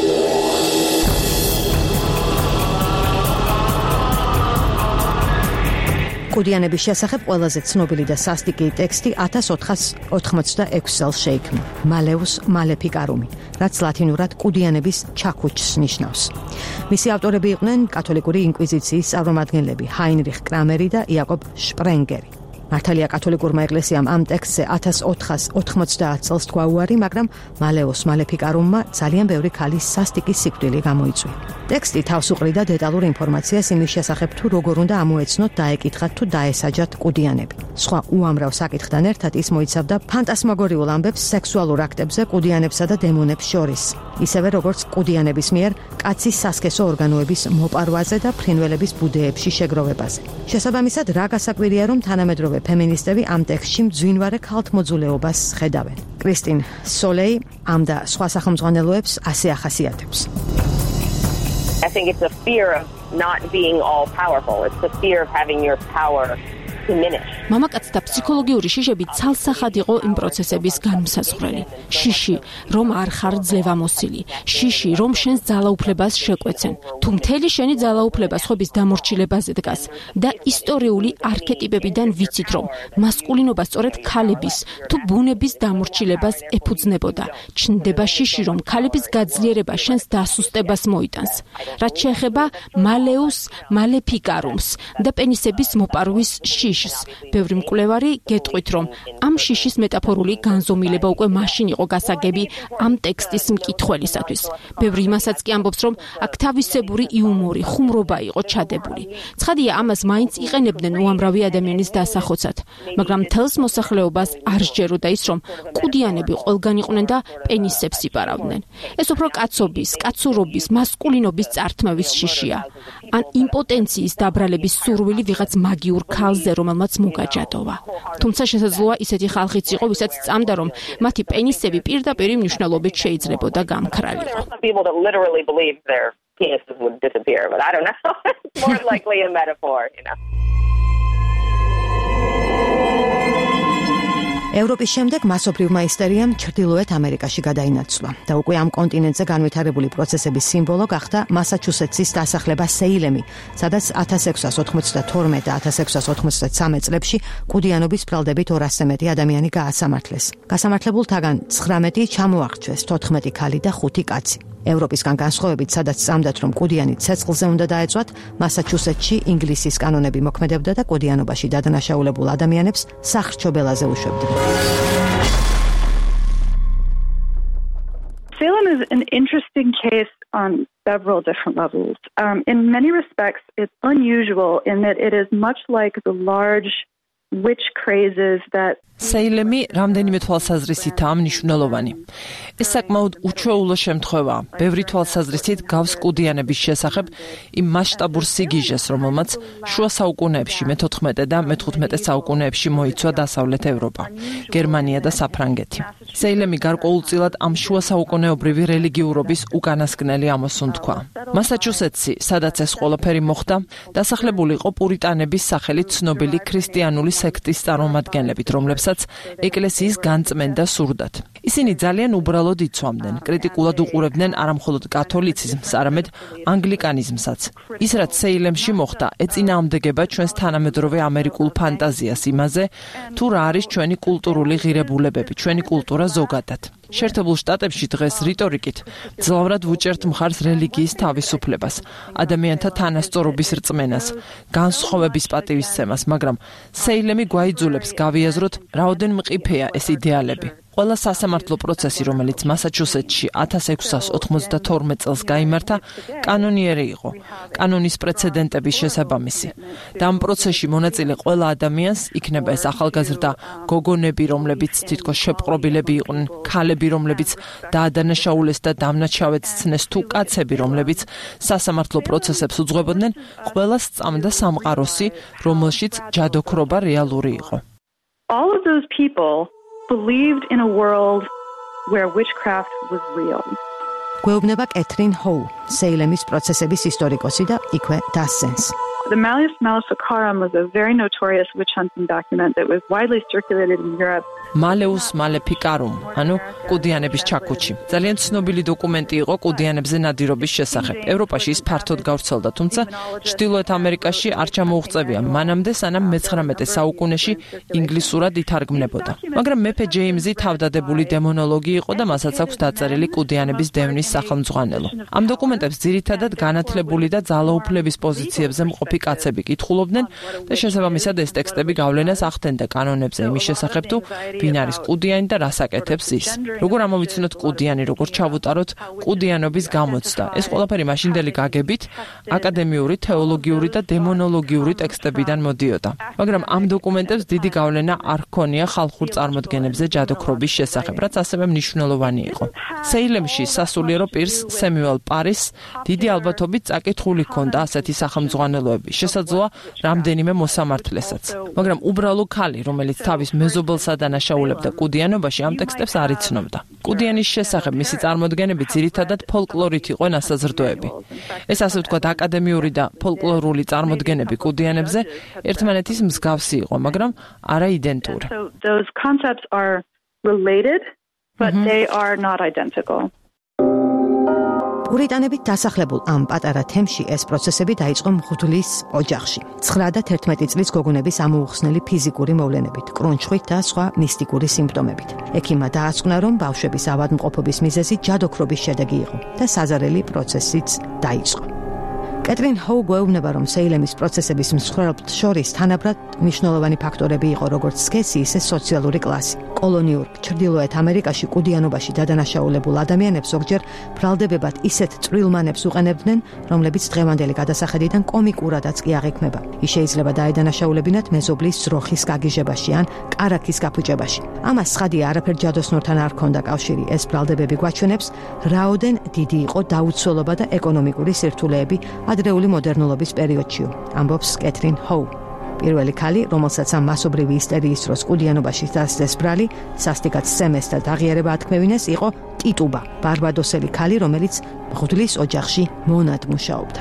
კუდიანების შესახებ ყველაზე ცნობილი და სასტიკი ტექსტი 1486 წელს შეიქმნა მალეუს მალეფიკარუმი, რაც ლათინურად კუდიანების ჩაქუჩს ნიშნავს. მისი ავტორები იყვნენ კათოლიკური ინკვიზიციის წარმომადგენლები ჰაინრიხ კრამერი და იაკობ შპრენგერი. მართალია კათოლიკურმა ეკლესიამ ამ ტექსტზე 1490 წელს თქვა უარი, მაგრამ მალეუს მალეფიკარუმმა ძალიან ბევრი ქალის სასტიკი სიკვდილი გამოიწვია. ტექსტი თავს უყრიდა დეტალურ ინფორმაციას იმის შესახებ, თუ როგორ უნდა ამოეცნოთ, დაეკითხათ თუ დაესაჯათ კუდიანები. სხვა უამრავ საკითხთან ერთად ის მოიცავდა ფანტასმაგორიულ ამბებს სექსუალურ აქტებზე კუდიანებსა და დემონებს შორის, ისევე როგორც კუდიანების მიერ კაცის სასქესო ორგანოების მოპარვაზე და ფრინველების ბუდეებში შეგროვებაზე. შესაბამისად, რა გასაკვირია, რომ თანამედროვე ფემინისტები ამ ტექსტში მძვინვარე ქალთმოძულეობას ხედავენ. კრისტინ სოლეი ამ და სხვა სახელმძღვანელოებს ასე ახასიათებს. I think it's a fear of not being all powerful. It's the fear of having your power diminish. მამაკაცთა ფსიქოლოგიური შიშები ცალსახად იყო იმ პროცესების განმსაზღვრელი. შიში, რომ არ ხარ ძლევამოსილი, შიში, რომ შენს ძალაუფლებას შეკვეცენ. თუ მთელი შენი ძალაუფლება სხვების დამორჩილებაზე დგას და ისტორიული არქეტიპებიდან ვიცით, რომ მასკულინობა სწორედ ქალების თუ ბუნების დამორჩილებას ეფუძნებოდა, ჩნდება შიში, რომ ქალების გაძლიერება შენს დასუსტებას მოიტანს. რაც შეეხება მალეუს მალეფიკარუმს და პენისების მოპარვის შიშს. ბევრი მკვლევარი გეტყვით, რომ ამ შიშის მეტაფორული განზომილება უკვე მაშინ იყო გასაგები ამ ტექსტის მკითხველისათვის. ბევრი იმასაც კი ამბობს, რომ აქ თავისებური იუმორი, ხუმრობა იყო ჩადებული. ცხადია, ამას მაინც იყენებდნენ უამრავი ადამიანის დასახოცად, მაგრამ მთელს მოსახლეობას არ სჯეროდა ის, რომ კუდიანები ყველგან იყვნენ და პენისებს იპარავდნენ. ეს უფრო კაცობის, კაცურობის, მასკულინობის წართმევის შიშია. ან იმპოტენციის დაბრალების სურვილი ვიღაც მაგიურ ქალზე, რომელმაც მოგაჯადოვა. თუმცა შესაძლოა ისეთი ხალხიც იყო, ვისაც წამდა, რომ მათი პენისები პირდაპირ მნიშვნელობით შეიძლებოდა გამქრალიყო. People that literally believe their penises would disappear, but I don't know. It's more likely a metaphor, you know. ევროპის შემდეგ მასობრივმა ისტერიამ ჩრდილოეთ ამერიკაში გადაინაცვლა და უკვე ამ კონტინენტზე განვითარებული პროცესების სიმბოლო გახდა მასაჩუსეტსის დასახლება სეილემი, სადაც 1692 და 1693 წლებში კუდიანობის ბრალდებით 200-ზე მეტი ადამიანი გაასამართლეს. გასამართლებულთაგან 19 ჩამოაღწევს, 14 ქალი და 5 კაცი. ევროპისგან განსხვავებით, სადაც წამდათ, რომ კუდიანი ცეცხლზე უნდა დაეწვათ, მასაჩუსეტსში ინგლისის კანონები მოქმედებდა და კუდიანობაში დადანაშაულებულ ადამიანებს სახრჩობელაზე უშვებდნენ. Salem is an interesting case on several different levels. In many respects, it's unusual in that it is much like the large witch crazes that სეილემი რამდენიმე თვალსაზრისითაა მნიშვნელოვანი. ეს საკმაოდ უჩვეულო შემთხვევაა. ბევრი თვალსაზრისით გავს კუდიანების შესახებ იმ მასშტაბურ სიგიჟეს, რომელმაც შუა საუკუნეებში, მე-14 და მე-15 საუკუნეებში მოიცვა დასავლეთ ევროპა, გერმანია და საფრანგეთი. სეილემი გარკვეულწილად ამ შუა საუკუნეობრივი რელიგიურობის უკანასკნელი ამოსუნთქვა. მასაჩუსეტსი, სადაც ეს ყველაფერი მოხდა, დასახლებული იყო პურიტანების სახელით ცნობილი ქრისტიანული სექტის წარმომადგენლებით, რომლებსაც ეკლესიის განწმენდა სურდათ. ისინი ძალიან უბრალოდ იცვამდნენ, კრიტიკულად უყურებდნენ არამხოლოდ კათოლიციზმს, არამედ ანგლიკანიზმსაც. ის, რაც სეილემში მოხდა, ეწინააღმდეგება ჩვენს თანამედროვე ამერიკულ ფანტაზიას იმაზე, თუ რა არის ჩვენი კულტურული ღირებულებები, ჩვენი კულტურა ზოგადად. შეერთებულ შტატებში დღეს რიტორიკით ძლავრად ვუჭერთ მხარს რელიგიის თავისუფლებას, ადამიანთა თანასწორობის რწმენას, განსხვავების პატივისცემას, მაგრამ სეილემი გვაიძულებს გავიაზროთ, რაოდენ მყიფეა ეს იდეალები. ყველა სასამართლო პროცესი, რომელიც მასაჩუსეტსში 1692 წელს გაიმართა, კანონიერი იყო, კანონის პრეცედენტების შესაბამისი. და ამ პროცესში მონაწილე ყველა ადამიანს, იქნება ეს ახალგაზრდა გოგონები, რომლებიც თითქოს შეპყრობილები იყვნენ, ქალები, რომლებიც დაადანაშაულეს და დამნაშავედ სცნეს, თუ კაცები, რომლებიც სასამართლო პროცესებს უძღვებოდნენ, ყველას სწამდა სამყაროსი, რომელშიც ჯადოქრობა რეალური იყო. all of those people believed in a world where witchcraft was real. გვეუბნება კეთრინ ჰოუ, სეილემის პროცესების ისტორიკოსი და იქვე დასცენს. The Malleus Maleficarum was a very notorious witch hunting document that was widely circulated in Europe. Malleus Maleficarum, ანუ კუდიანების ჩაქუჩი. ძალიან ცნობილი დოკუმენტი იყო კუდიანებზე ნადირობის შესახებ. ევროპაში ის ფართოდ გავრცელდა, თუმცა ჩრდილოეთ ამერიკაში არ ჩამოუღწევია მანამდე, სანამ მე-19 საუკუნეში ინგლისურად ითარგმნებოდა. მაგრამ მეფე ჯეიმზი თავდადებული დემონოლოგი იყო და მასაც აქვს დაწერილი კუდიანების დევნის სახელმძღვანელო. ამ დოკუმენტებს ძირითადად განათლებული და ძალაუფლების პოზიციებზე მყოფი კაცები კითხულობდნენ და შესაბამისად ეს ტექსტები გავლენას ახდენდა კანონებზე იმის შესახებ, თუ ვინ არის კუდიანი და რას აკეთებს ის. როგორ ამოვიცნოთ კუდიანი, როგორ ჩავუტაროთ კუდიანობის გამოცდა. ეს ყველაფერი მაშინდელი გაგებით აკადემიური, თეოლოგიური და დემონოლოგიური ტექსტებიდან მოდიოდა. მაგრამ ამ დოკუმენტებს დიდი გავლენა არ ჰქონია ხალხურ წარმოდგენებზე ჯადოქრობის შესახებ, რაც ასევე მნიშვნელოვანი იყო. სეილემში სასულიერო პირს სემიუელ პარის დიდი ალბათობით წაკითხული ჰქონდა ასეთი სახელმძღვანელოები, შესაძლოა რამდენიმე მოსამართლესაც. მაგრამ უბრალო ქალი, რომელიც თავის მეზობელს ადანაშაულებდა კუდიანობაში, ამ ტექსტებს არ იცნობდა. კუდიანის შესახებ მისი წარმოდგენები ძირითადად ფოლკლორით იყო ნასაზრდოები. ეს ასე ვთქვათ აკადემიური და ფოლკლორული წარმოდგენები კუდიანებზე ერთმანეთის მსგავსი იყო, მაგრამ არა იდენტური. So those concepts are related, but they are not identical. პურიტანებით დასახლებულ ამ პატარა თემში ეს პროცესები დაიწყო მღვდლის ოჯახში. 9 და 11 წლის გოგონების ამოუხსნელი ფიზიკური მოვლენებით, კრონჩხვით და სხვა მისტიკური სიმპტომებით. ექიმმა დაასკვნა, რომ ბავშვების ავადმყოფობის მიზეზი ჯადოქრობის შედეგი იყო და საზარელი პროცესიც დაიწყო. კეთრინ ჰოუ გვეუბნება, რომ სეილემის პროცესების მსხვერპლთ შორის თანაბრად მნიშვნელოვანი ფაქტორები იყო როგორც სქესი, ისე სოციალური კლასი. კოლონიურ ჩრდილოეთ ამერიკაში კუდიანობაში დადანაშაულებულ ადამიანებს ზოგჯერ ბრალდებებად ისეთ წვრილმანებს უყენებდნენ, რომლებიც დღევანდელი გადასახედიდან კომიკურადაც კი აღიქმება. ის შეიძლება დაედანაშაულებინათ მეზობლის ძროხის გაგიჟებაში ან კარაქის გაფუჭებაში. ამას ცხადია, არაფერ ჯადოსნურთან არ ჰქონდა კავშირი. ეს ბრალდებები გვაჩვენებს, რაოდენ დიდი იყო დაუცველობა და ეკონომიკური სირთულეები ადრეული მოდერნულობის პერიოდშიო, ამბობს კეთრინ ჰოუ. პირველი ქალი, რომელსაც ამ მასობრივი ისტერიის დროს კუდიანობაში დასდეს ბრალი, სასტიკად სცემეს და დაღიარება ათქმევინეს, იყო ტიტუბა, ბარბადოსელი ქალი, რომელიც მღვდლის ოჯახში მონად მუშაობდა.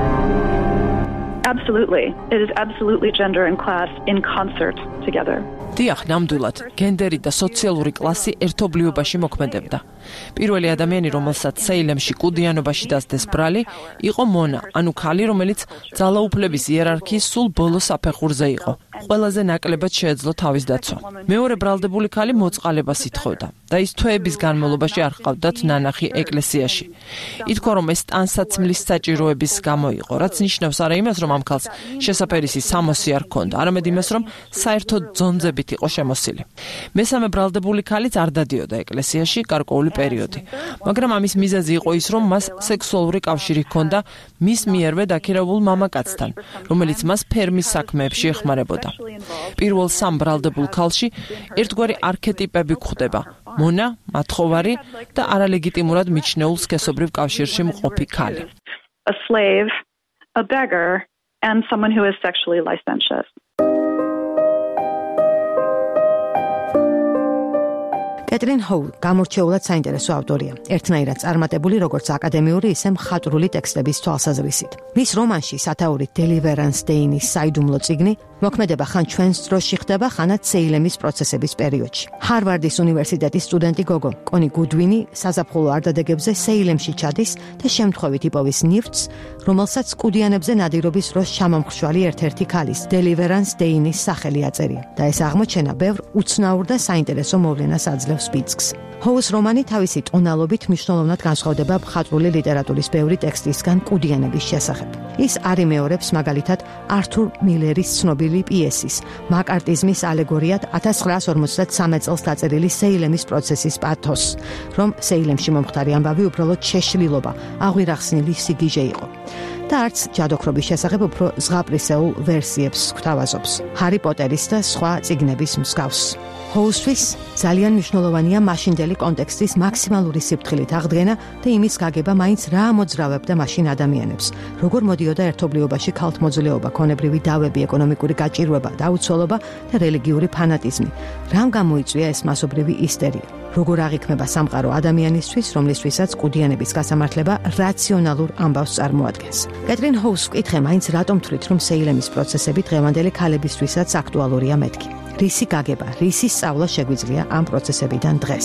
Absolutely. It is absolutely gender and class in concert together. დიახ, ნამდვილად, გენდერი და სოციალური კლასი ერთობლიობაში მოქმედებდა. პირველი ადამიანი, რომელსაც სეილემში კუდიანობაში დასდეს ბრალი, იყო მონა, ანუ ქალი, რომელიც ძალაუფლების იერარქიის სულ ბოლო საფეხურზე იყო. ყველაზე ნაკლებად შეეძლო თავის დაცვა. მეორე ბრალდებული ქალი მოწყალებას ითხოვდა და ის თვეების განმავლობაში არ ჰყავდათ ნანახი ეკლესიაში. ითქვა, რომ ეს ტანსაცმლის საჭიროების გამო იყო, რაც ნიშნავს არა იმას, რომ ამ ქალს შესაფერისი სამოსი არ ჰქონდა, არამედ იმას, რომ საერთოდ ძონძებით იყო შემოსილი. მესამე ბრალდებული ქალიც არ დადიოდა ეკლესიაში გარკვეული პერიოდი, მაგრამ ამის მიზეზი იყო ის, რომ მას სექსუალური კავშირი ჰქონდა მის მიერვე დაქირავულ მამაკაცთან, რომელიც მას ფერმის საქმეებში ეხმარებოდა. პირველ სამ ბრალდებულ ქალში ერთგვარი არქეტიპები გვხვდება: მონა, მათხოვარი და არალეგიტიმურად მიჩნეულ სქესობრივ კავშირში მყოფი ქალი. A slave, a beggar, and someone who is sexually licentious. კეტრინ ჰოუ გამორჩეულად საინტერესო ავტორია, ერთნაირად წარმატებული როგორც აკადემიური, ისე მხატვრული ტექსტების თვალსაზრისით. მის რომანში სათაურით Deliverance Day-ის საიდუმლო წიგნი მოქმედება ხან ჩვენს დროში ხდება, ხანაც სეილემის პროცესების პერიოდში. ჰარვარდის უნივერსიტეტის სტუდენტი გოგო კონი გუდვინი საზაფხულო არდადეგებზე სეილემში ჩადის და შემთხვევით იპოვის ნივთს, რომელსაც კუდიანებზე ნადირობის დროს ჩამომხშვალი ერთ-ერთი ქალის Deliverance Day-ის სახელი აწერია და ეს აღმოჩენა ბევრ უცნაურ და საინტერესო მოვლენას აძლევს სპიცკს. ჰოუს რომანი თავისი ტონალობით მნიშვნელოვნად განსხვავდება მხატვრული ლიტერატურის ბევრი ტექსტისგან კუდიანების შესახებ. ის არ იმეორებს მაგალითად ართურ მილერის ცნობილი პიესის მაკარტიზმის ალეგორიად 1953 წელს დაწერილი სეილემის პროცესის პათოსს, რომ სეილემში მომხდარი ამბავი უბრალოდ შეშლილობა, აღვირახსნილი სიგიჟე იყო. და არც ჯადოქრობის შესახებ უფრო ზღაპრისეულ ვერსიებს გვთავაზობს, ჰარი პოტერის და სხვა წიგნების მსგავს. ჰოუსთვის ძალიან მნიშვნელოვანია მაშინდელი კონტექსტის მაქსიმალური სიფრთხილით აღდგენა და იმის გაგება მაინც რა მოძრავებდა მაშინ ადამიანებს, როგორ მოდიოდა ერთობლიობაში ქალთმოძვლეობა, ქონებრივი დავები, ეკონომიკური გაჭირვება, დაუცველობა და რელიგიური ფანატიზმი. რამ გამოიწვია ეს მასობრივი ისტერია? როგორ აღიქმება სამყარო ადამიანისთვის, რომლისთვისაც კუდიანების გასამართლება რაციონალურ ამბავს წარმოადგენს. კეტრინ ჰოუს ვკითხე, მაინც რატომ თვლით, რომ სეილემის პროცესები დღევანდელი ქალებისთვისაც აქტუალურია მეთქი? რისი გაგება, რისი სწავლა შეგვიძლია ამ პროცესებიდან დღეს?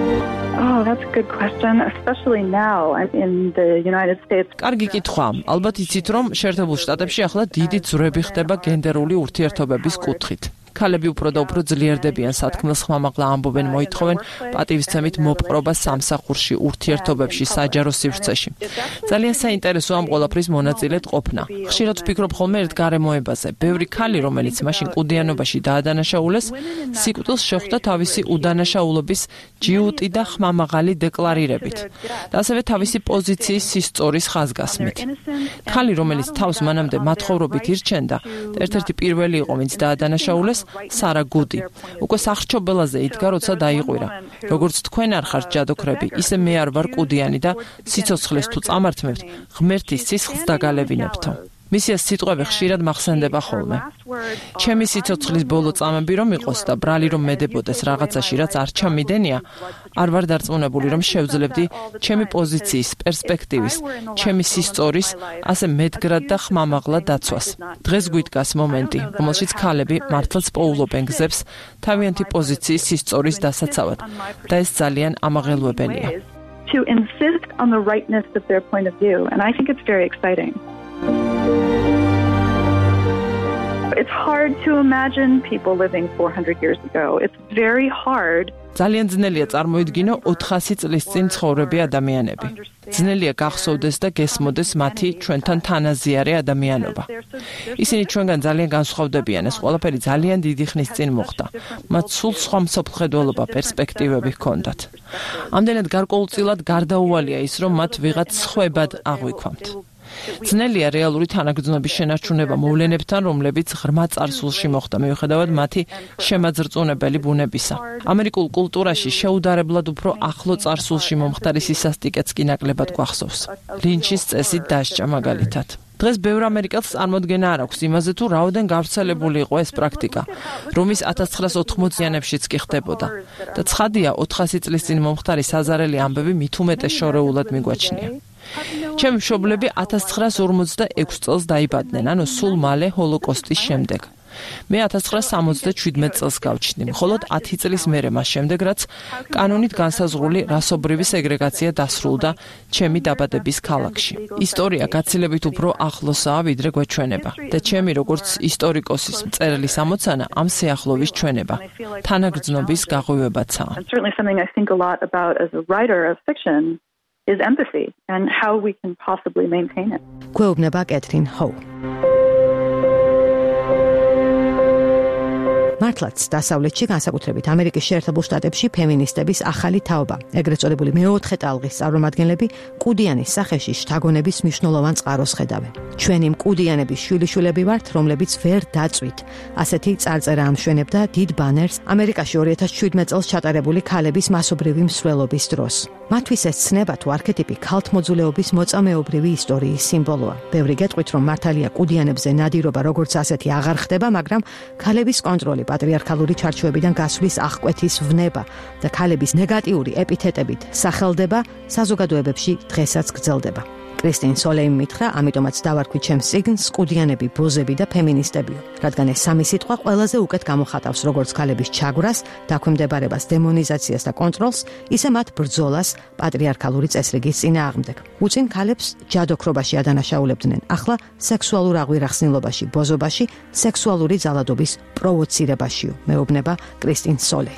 Oh, that's a good question, especially now in the United States. კარგი კითხვა. ალბათ იცით, რომ შეერთებულ შტატებში ახლა დიდი ძვრები ხდება გენდერული ურთიერთობების კუთხით. ქალები უფრო და უფრო ძლიერდებიან სათქმელს, ხმამაღლა ამბობენ, მოითხოვენ პატივისცემით მოპყრობა სამსახურში, ურთიერთობებში, საჯარო სივრცეში. ძალიან საინტერესოა ამ ყველაფრის მონაწილედ ყოფნა. ხშირად ვფიქრობ ხოლმე ერთ გარემოებაზე. ბევრი ქალი, რომელიც მაშინ კუდიანობაში დაადანაშაულეს, სიკვდილს შეხვდა თავისი უდანაშაულობის ჯიუტი და ხმამაღალი დეკლარირებით და ასევე თავისი პოზიციის სისწორის ხაზგასმით. ქალი, რომელიც თავს მანამდე მათხოვრობით ირჩენდა, ერთ-ერთი პირველი იყო, ვინც დაადანაშაულეს, სარა გუდი. უკვე სახრჩობელაზე იდგა, როცა დაიყვირა. როგორც თქვენ არ ხართ ჯადოქრები, ისე მე არ ვარ კუდიანი და სიცოცხლეს თუ წამართმევთ, ღმერთის სისხლს დაგალებინებთო. მისია სიტყვები ხშირად მახსენდება ხოლმე. ჩემი სიცოცხლის ბოლო წამები რომ იყოს და ბრალი რომ მედებოდეს რაღაცაში, რაც არ ჩამიდენია, არ ვარ დარწმუნებული, რომ შევძლებდი ჩემი პოზიციის, პერსპექტივის, ჩემი სისწორის, ასე მედგრად და ხმამაღლად დაცვას. დღეს გვიდგას მომენტი, რომელშიც ქალები მართლაც პოულობენ გზებს თავიანთი პოზიციის სისწორის დასაცავად და ეს ძალიან ამაღელვებელია. To insist on the rightness of their point of view, and I think it's very exciting. It's hard to imagine people living 400 years ago. It's very hard. ძალიან ძნელია წარმოიდგინო 400 წლის წინ ცხოვრები ადამიანები. ძნელია გახსოვდეს და გესმოდეს მათი ჩვენთან თანაზიარე ადამიანობა. ისინი ჩვენგან ძალიან განსხვავდებიან, ეს ყველაფერი ძალიან დიდი ხნის წინ მოხდა. მათ სულ სხვა მსოფლმხედველობა, პერსპექტივები ჰქონდათ. ამდენად გარკვეულწილად გარდაუვალია ის, რომ მათ ვიღაც სხვებად აღვიქვამთ. ძნელია რეალური თანაგრძნობის შენარჩუნება მოვლენებთან, რომლებიც ღრმა წარსულში მოხდა, მიუხედავად მათი შემაძრწუნებელი ბუნებისა. ამერიკულ კულტურაში შეუდარებლად უფრო ახლო წარსულში მომხდარი სისასტიკეც კი ნაკლებად გვახსოვს. ლინჩის წესით დასჭა მაგალითად. დღეს ბევრ ამერიკელს წარმოდგენა არ აქვს იმაზე, თუ რაოდენ გავრცელებული იყო ეს პრაქტიკა, რომის 1980-იანებშიც კი ხდებოდა. და ცხადია, 400 წლის წინ მომხდარი საზარელი ამბები მით უმეტეს შორეულად მიგვაჩნია. ჩემი მშობლები 1946 წელს დაიბადნენ, ანუ სულ მალე ჰოლოკოსტის შემდეგ. მე 1977 წელს გავჩნდი, მხოლოდ 10 წლის მერე მას შემდეგ, რაც კანონით განსაზღვრული რასობრივი სეგრეგაცია დასრულდა ჩემი დაბადების ქალაქში. ისტორია გაცილებით უფრო ახლოსაა, ვიდრე გვეჩვენება და ჩემი როგორც ისტორიკოსის მწერლის ამოცანა ამ სიახლოვის ჩვენება, თანაგრძნობის გაღვივებაცაა. Is empathy and how we can possibly maintain it. გვეუბნება კეთრინ ჰოუ. მართლაც დასავლეთში, განსაკუთრებით ამერიკის შეერთებულ შტატებში ფემინისტების ახალი თაობა, ეგრეთ წოდებული მეოთხე ტალღის წარმომადგენლები კუდიანის სახეში შთაგონების მნიშვნელოვან წყაროს ხედავენ. ჩვენი მკუდიანების შვილიშვილები ვართ, რომლებიც ვერ დაწვით. ასეთი წარწერა ამშვენებდა დიდ ბანერს ამერიკაში 2017 წელს ჩატარებული ქალების მასობრივი მსვლელობის დროს. მათთვის ეს ცნება თუ არქეტიპი ქალთმოძულეობის მოწამეობრივი ისტორიის სიმბოლოა. ბევრი გეტყვით, რომ მართალია კუდიანებზე ნადირობა როგორც ასეთი აღარ ხდება, მაგრამ ქალების კონტროლი პატრიარქალური ჩარჩოებიდან გასვლის აღკვეთის ვნება და ქალების ნეგატიური ეპითეტებით სახელდება საზოგადოებებში დღესაც გრძელდება. კრისტინ სოლეიმ მითხრა, ამიტომაც დავარქვით ჩემს წიგნს კუდიანები, ბოზები და ფემინისტებიო, რადგან ეს სამი სიტყვა ყველაზე უკეთ გამოხატავს როგორც ქალების ჩაგვრას, დაქვემდებარებას, დემონიზაციას და კონტროლს, ისე მათ ბრძოლას პატრიარქალური წესრიგის წინააღმდეგ. უწინ ქალებს ჯადოქრობაში ადანაშაულებდნენ, ახლა სექსუალურ აღვირახსნილობაში, ბოზობაში, სექსუალური ძალადობის პროვოცირებაშიო, მეუბნება კრისტინ სოლე.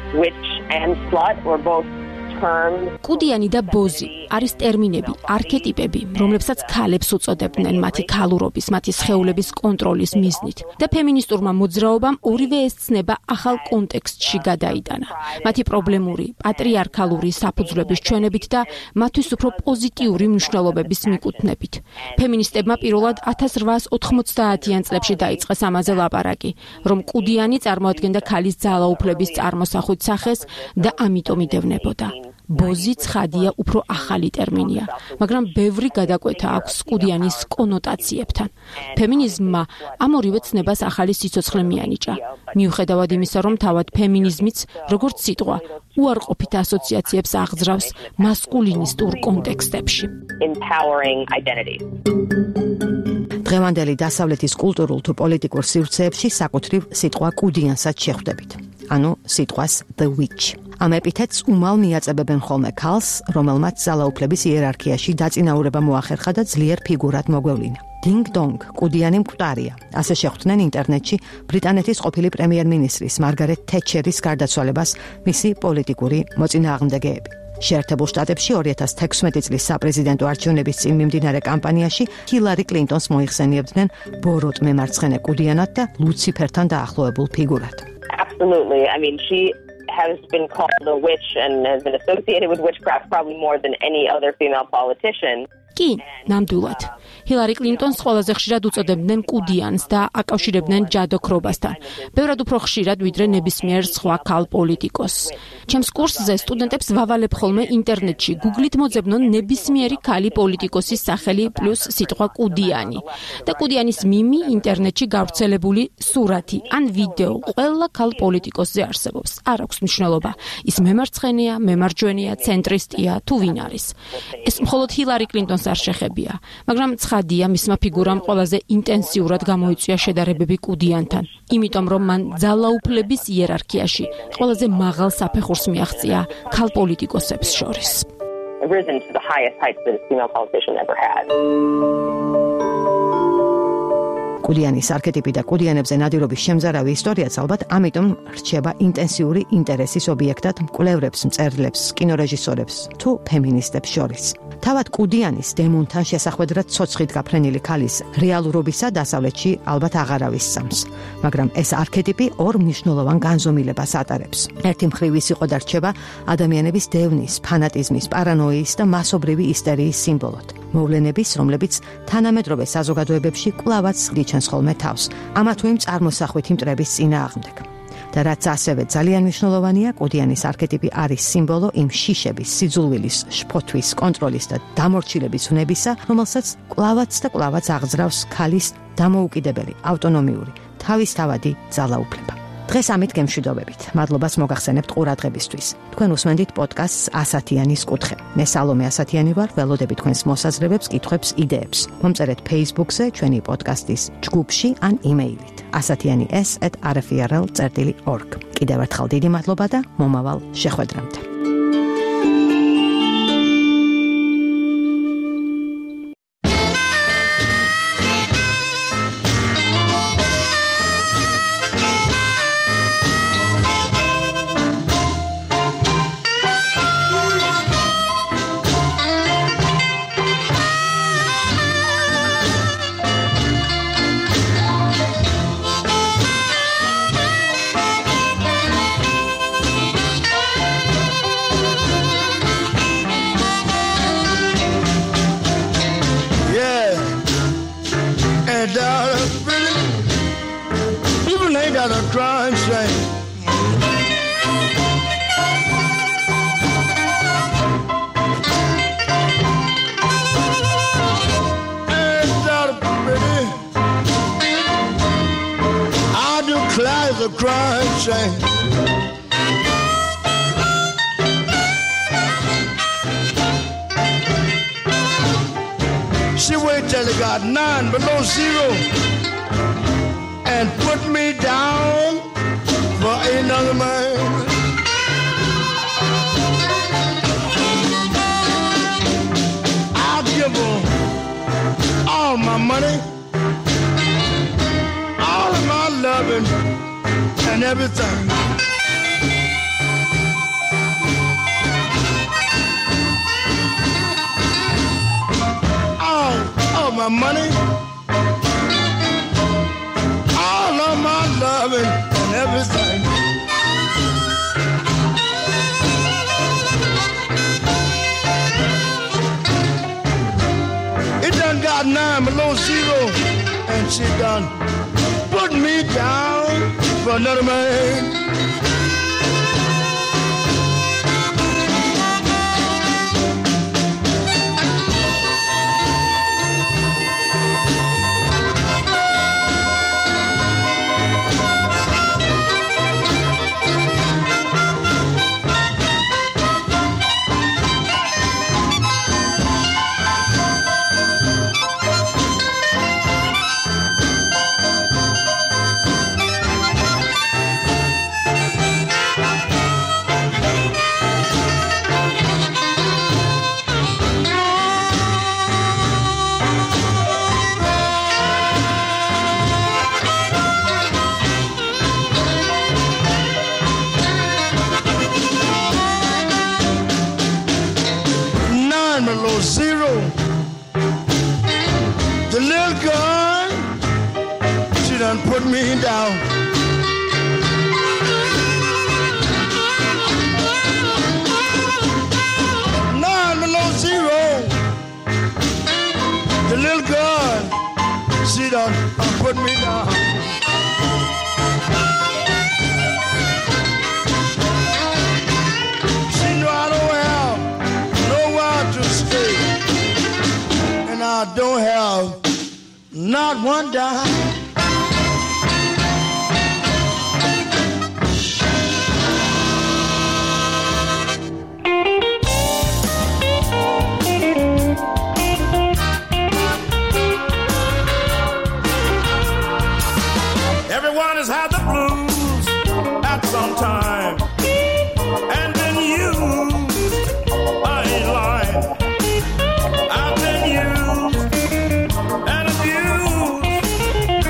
კუდიანი და ბოზი არის ტერმინები, არქეტიპები, რომლებსაც ქალებს უწოდებდნენ მათი ქალურობის, მათი სხეულების კონტროლის მიზნით. და ფემინისტურმა მოძრაობამ ორივე ეს ცნება ახალ კონტექსტში გადაიტანა. მათი პრობლემური, პატრიარქალური საფუძვლების ჩვენებით და მათთვის უფრო პოზიტიური მნიშვნელობების მიკუთვნებით. ფემინისტებმა პირველად 1890-იან წლებში დაიწყეს ამაზე ლაპარაკი, რომ კუდიანი წარმოადგენდა ქალის ძალაუფლების წარმოსახვით სახეს და ამიტომ იდევნებოდა. ბოზი ცხადია უფრო ახალი ტერმინია, მაგრამ ბევრი გადაკვეთა აქვს კუდიანის კონოტაციებთან. ფემინიზმმა ამ ორივე ცნებას ახალი სიცოცხლე მიანიჭა. მიუხედავად იმისა, რომ თავად ფემინიზმიც, როგორც სიტყვა, უარყოფით ასოციაციებს აღძრავს მასკულინისტურ კონტექსტებში. დღევანდელი დასავლეთის კულტურულ თუ პოლიტიკურ სივრცეებში საკუთრივ სიტყვა კუდიანსაც შეხვდებით. ანუ სიტყვას the witch. ამ ეპითეტს უმალ მიაწებებენ ხოლმე ქალს, რომელმაც ძალაუფლების იერარქიაში დაწინაურება მოახერხა და ძლიერ ფიგურად მოგვევლინა. Ding dong, კუდიანი მკვდარია. ასე შეხვდნენ ინტერნეტში ბრიტანეთის ყოფილი პრემიერ-მინისტრის მარგარეტ თეტჩერის გარდაცვალებას მისი პოლიტიკური მოწინააღმდეგეები. შეერთებულ შტატებში 2016 წლის საპრეზიდენტო არჩევნების წინ მიმდინარე კამპანიაში ჰილარი კლინტონს მოიხსენიებდნენ ბოროტ მემარცხენე კუდიანად და ლუციფერთან დაახლოებულ ფიგურად. Absolutely. I mean, she has been called a witch and has been associated with witchcraft probably more than any other female politician. კი, ნამდვილად. ჰილარი კლინტონს ყველაზე ხშირად უწოდებდნენ კუდიანს და აკავშირებდნენ ჯადოქრობასთან. ბევრად უფრო ხშირად ვიდრე ნებისმიერ სხვა ქალ პოლიტიკოსს. ჩემს კურსზე სტუდენტებს ვავალებ ხოლმე ინტერნეტში Google-ით მოძებნონ ნებისმიერი ქალი პოლიტიკოსის სახელი პლუს სიტყვა კუდიანი. და კუდიანის მიმი ინტერნეტში გავრცელებული სურათი ან ვიდეო ყველა ქალ პოლიტიკოსზე არსებობს. არ აქვს მნიშვნელობა, ის მემარცხენეა, მემარჯვენეა, ცენტრისტია თუ ვინ არის. ეს მხოლოდ ჰილარი კლინტონს არ შეხებია, მაგრამ ცხადია მისმა ფიგურამ ყველაზე ინტენსიურად გამოიწვია შედარებები კუდიანთან, იმიტომ რომ მან ძალაუფლების იერარქიაში ყველაზე მაღალ საფეხურს მიაღწია ქალ პოლიტიკოსებს შორის. Risen to the highest heights that a female politician ever had. კუდიანის არქეტიპი და კუდიანებზე ნადირობის შემზარავი ისტორიაც ალბათ ამიტომ რჩება ინტენსიური ინტერესის ობიექტად მკვლევრებს, მწერლებს, კინორეჟისორებს თუ ფემინისტებს შორის. თავად კუდიანის დემონთან შესახვედრად ცოცხლით გაფრენილი ქალის რეალურობისა დასავლეთში ალბათ აღარავის სამს, მაგრამ ეს არქეტიპი ორ მნიშვნელოვან განზომილებას ატარებს. ერთი მხრივ ის იყო და რჩება ადამიანების დევნის, ფანატიზმის, პარანოიის და მასობრივი ისტერიის სიმბოლოდ. მოვლენების, რომლებიც თანამედროვე საზოგადოებებში კვლავაც ლიჩენს ხოლმე თავს, ამა თუ იმ წარმოსახვით მტრების წინააღმდეგ. და რაც ასევე ძალიან მნიშვნელოვანია, კუდიანის არქეტიპი არის სიმბოლო იმ შიშების, სიძულვილის, შფოთვის, კონტროლის და დამორჩილების ვნებისა, რომელსაც კვლავაც და კვლავაც აღძრავს ქალის დამოუკიდებელი, ავტონომიური, თავისთავადი ძალაუფლება. დღეს ამით გემშვიდობებით. მადლობას მოგახსენებთ ყურადღებისთვის. თქვენ უსმენთ პოდკასტს ასათიანის კუთხე. მე სალომე ასათიანი ვარ, ველოდები თქვენს მოსაზრებებს, კითხვებს, იდეებს. მომწერეთ Facebook-ზე, ჩვენი პოდკასტის ჯგუფში ან იმეილით. asatiani@rfrl.org. კიდევ ერთხელ დიდი მადლობა და მომავალ შეხვედრამდე. A crying shame. She waited till it got 9 below zero and put me down for another man. I'll give her all my money, all of my loving and everything. All of my money, all of my loving and everything. It done got 9 below zero and she done put me down for another man. Zero. The little girl, she done put me down. Nine below zero. The little girl, she done put me down. She know I don't have nowhere to stay. I don't have not one dime. Everyone has had the blues at some time, and then you, I ain't lying. I've been used and abused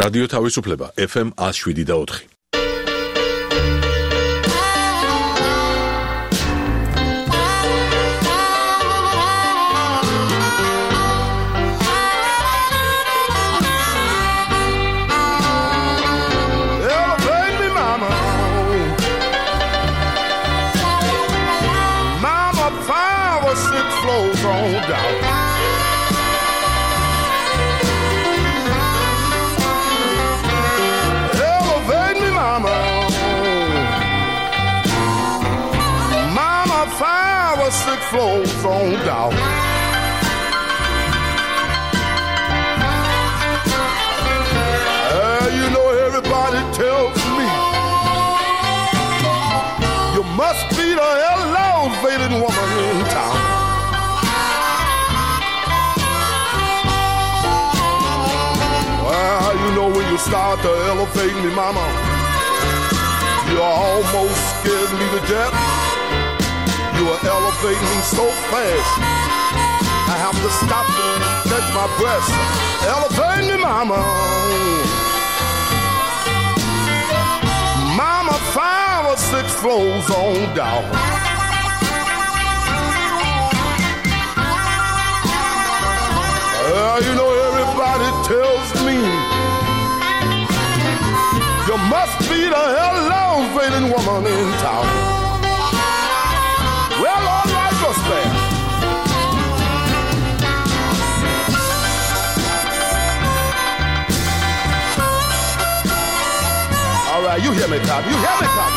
რადიო თავისუფლება FM 107.4. Flows on down. You know everybody tells me you must be the elevated woman in town. Well, you know when you start to elevate me, mama, you're almost scared me to death. You are elevating me so fast, I have to stop and catch my breath. Elevate me, mama. Mama, 5 or 6 floors on down. You know everybody tells me you must be the elevated woman in town. Well, all right, just there. All right, you hear me, Cop. You hear me, Cop.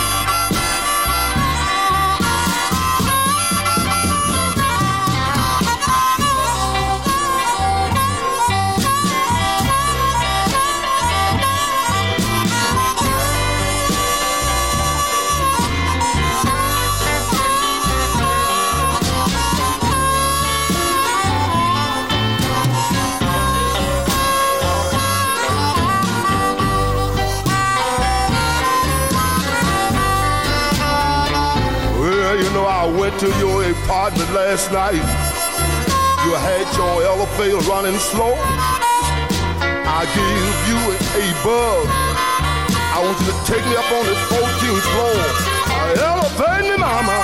I went to your apartment last night. You had your elevator running slow. I gave you a buzz. I want you to take me up on the 14th floor. Elevate me, mama.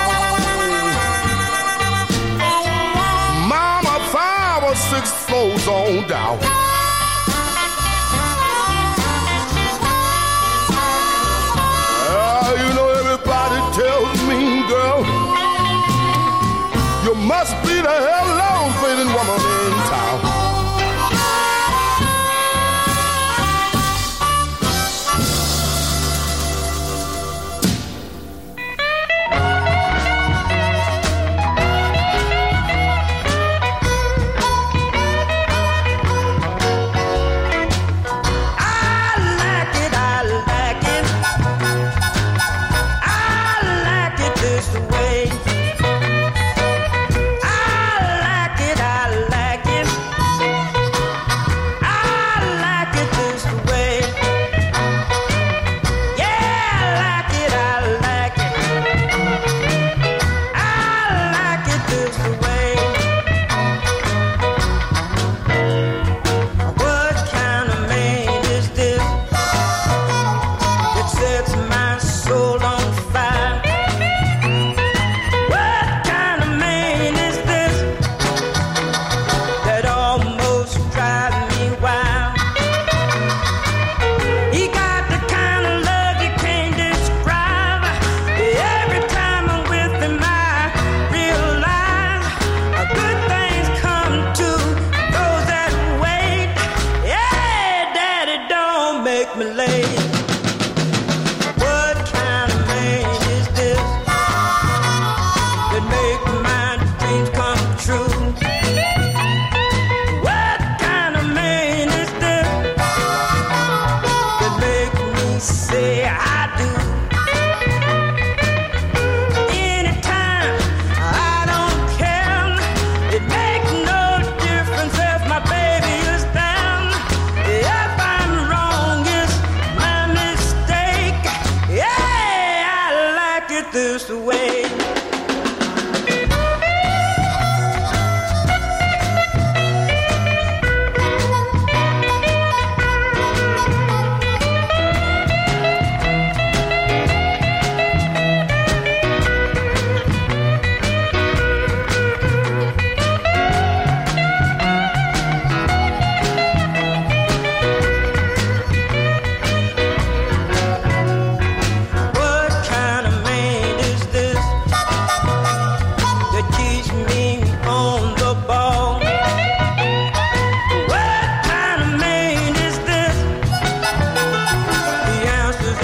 Mama, 5 or 6 floors on down. You know everybody tells me, girl, you must be the elevated woman in town.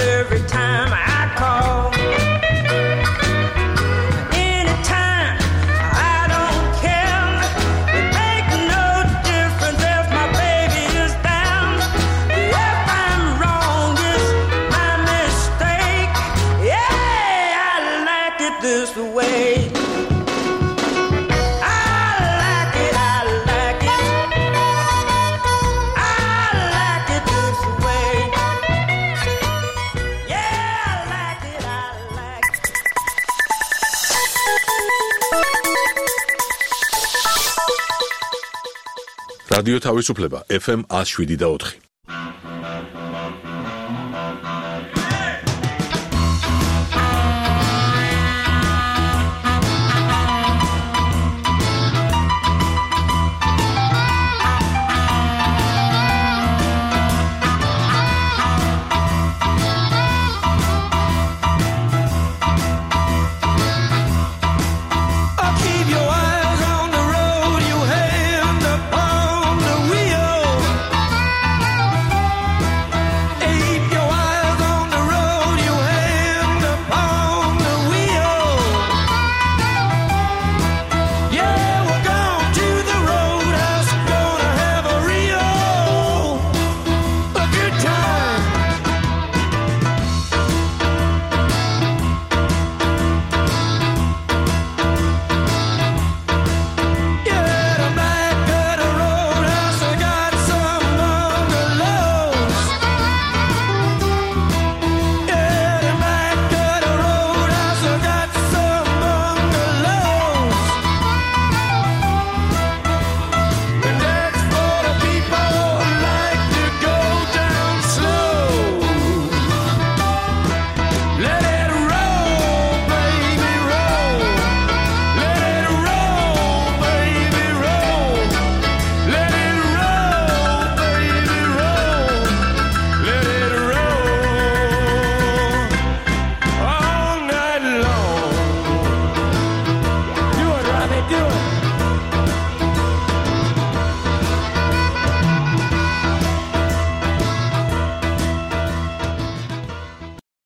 every time I call. Anytime, I don't care. It makes no difference if my baby is down. If I'm wrong, it's my mistake. Yeah, I like it this way. რადიო თავისუფლება FM 107 და 4.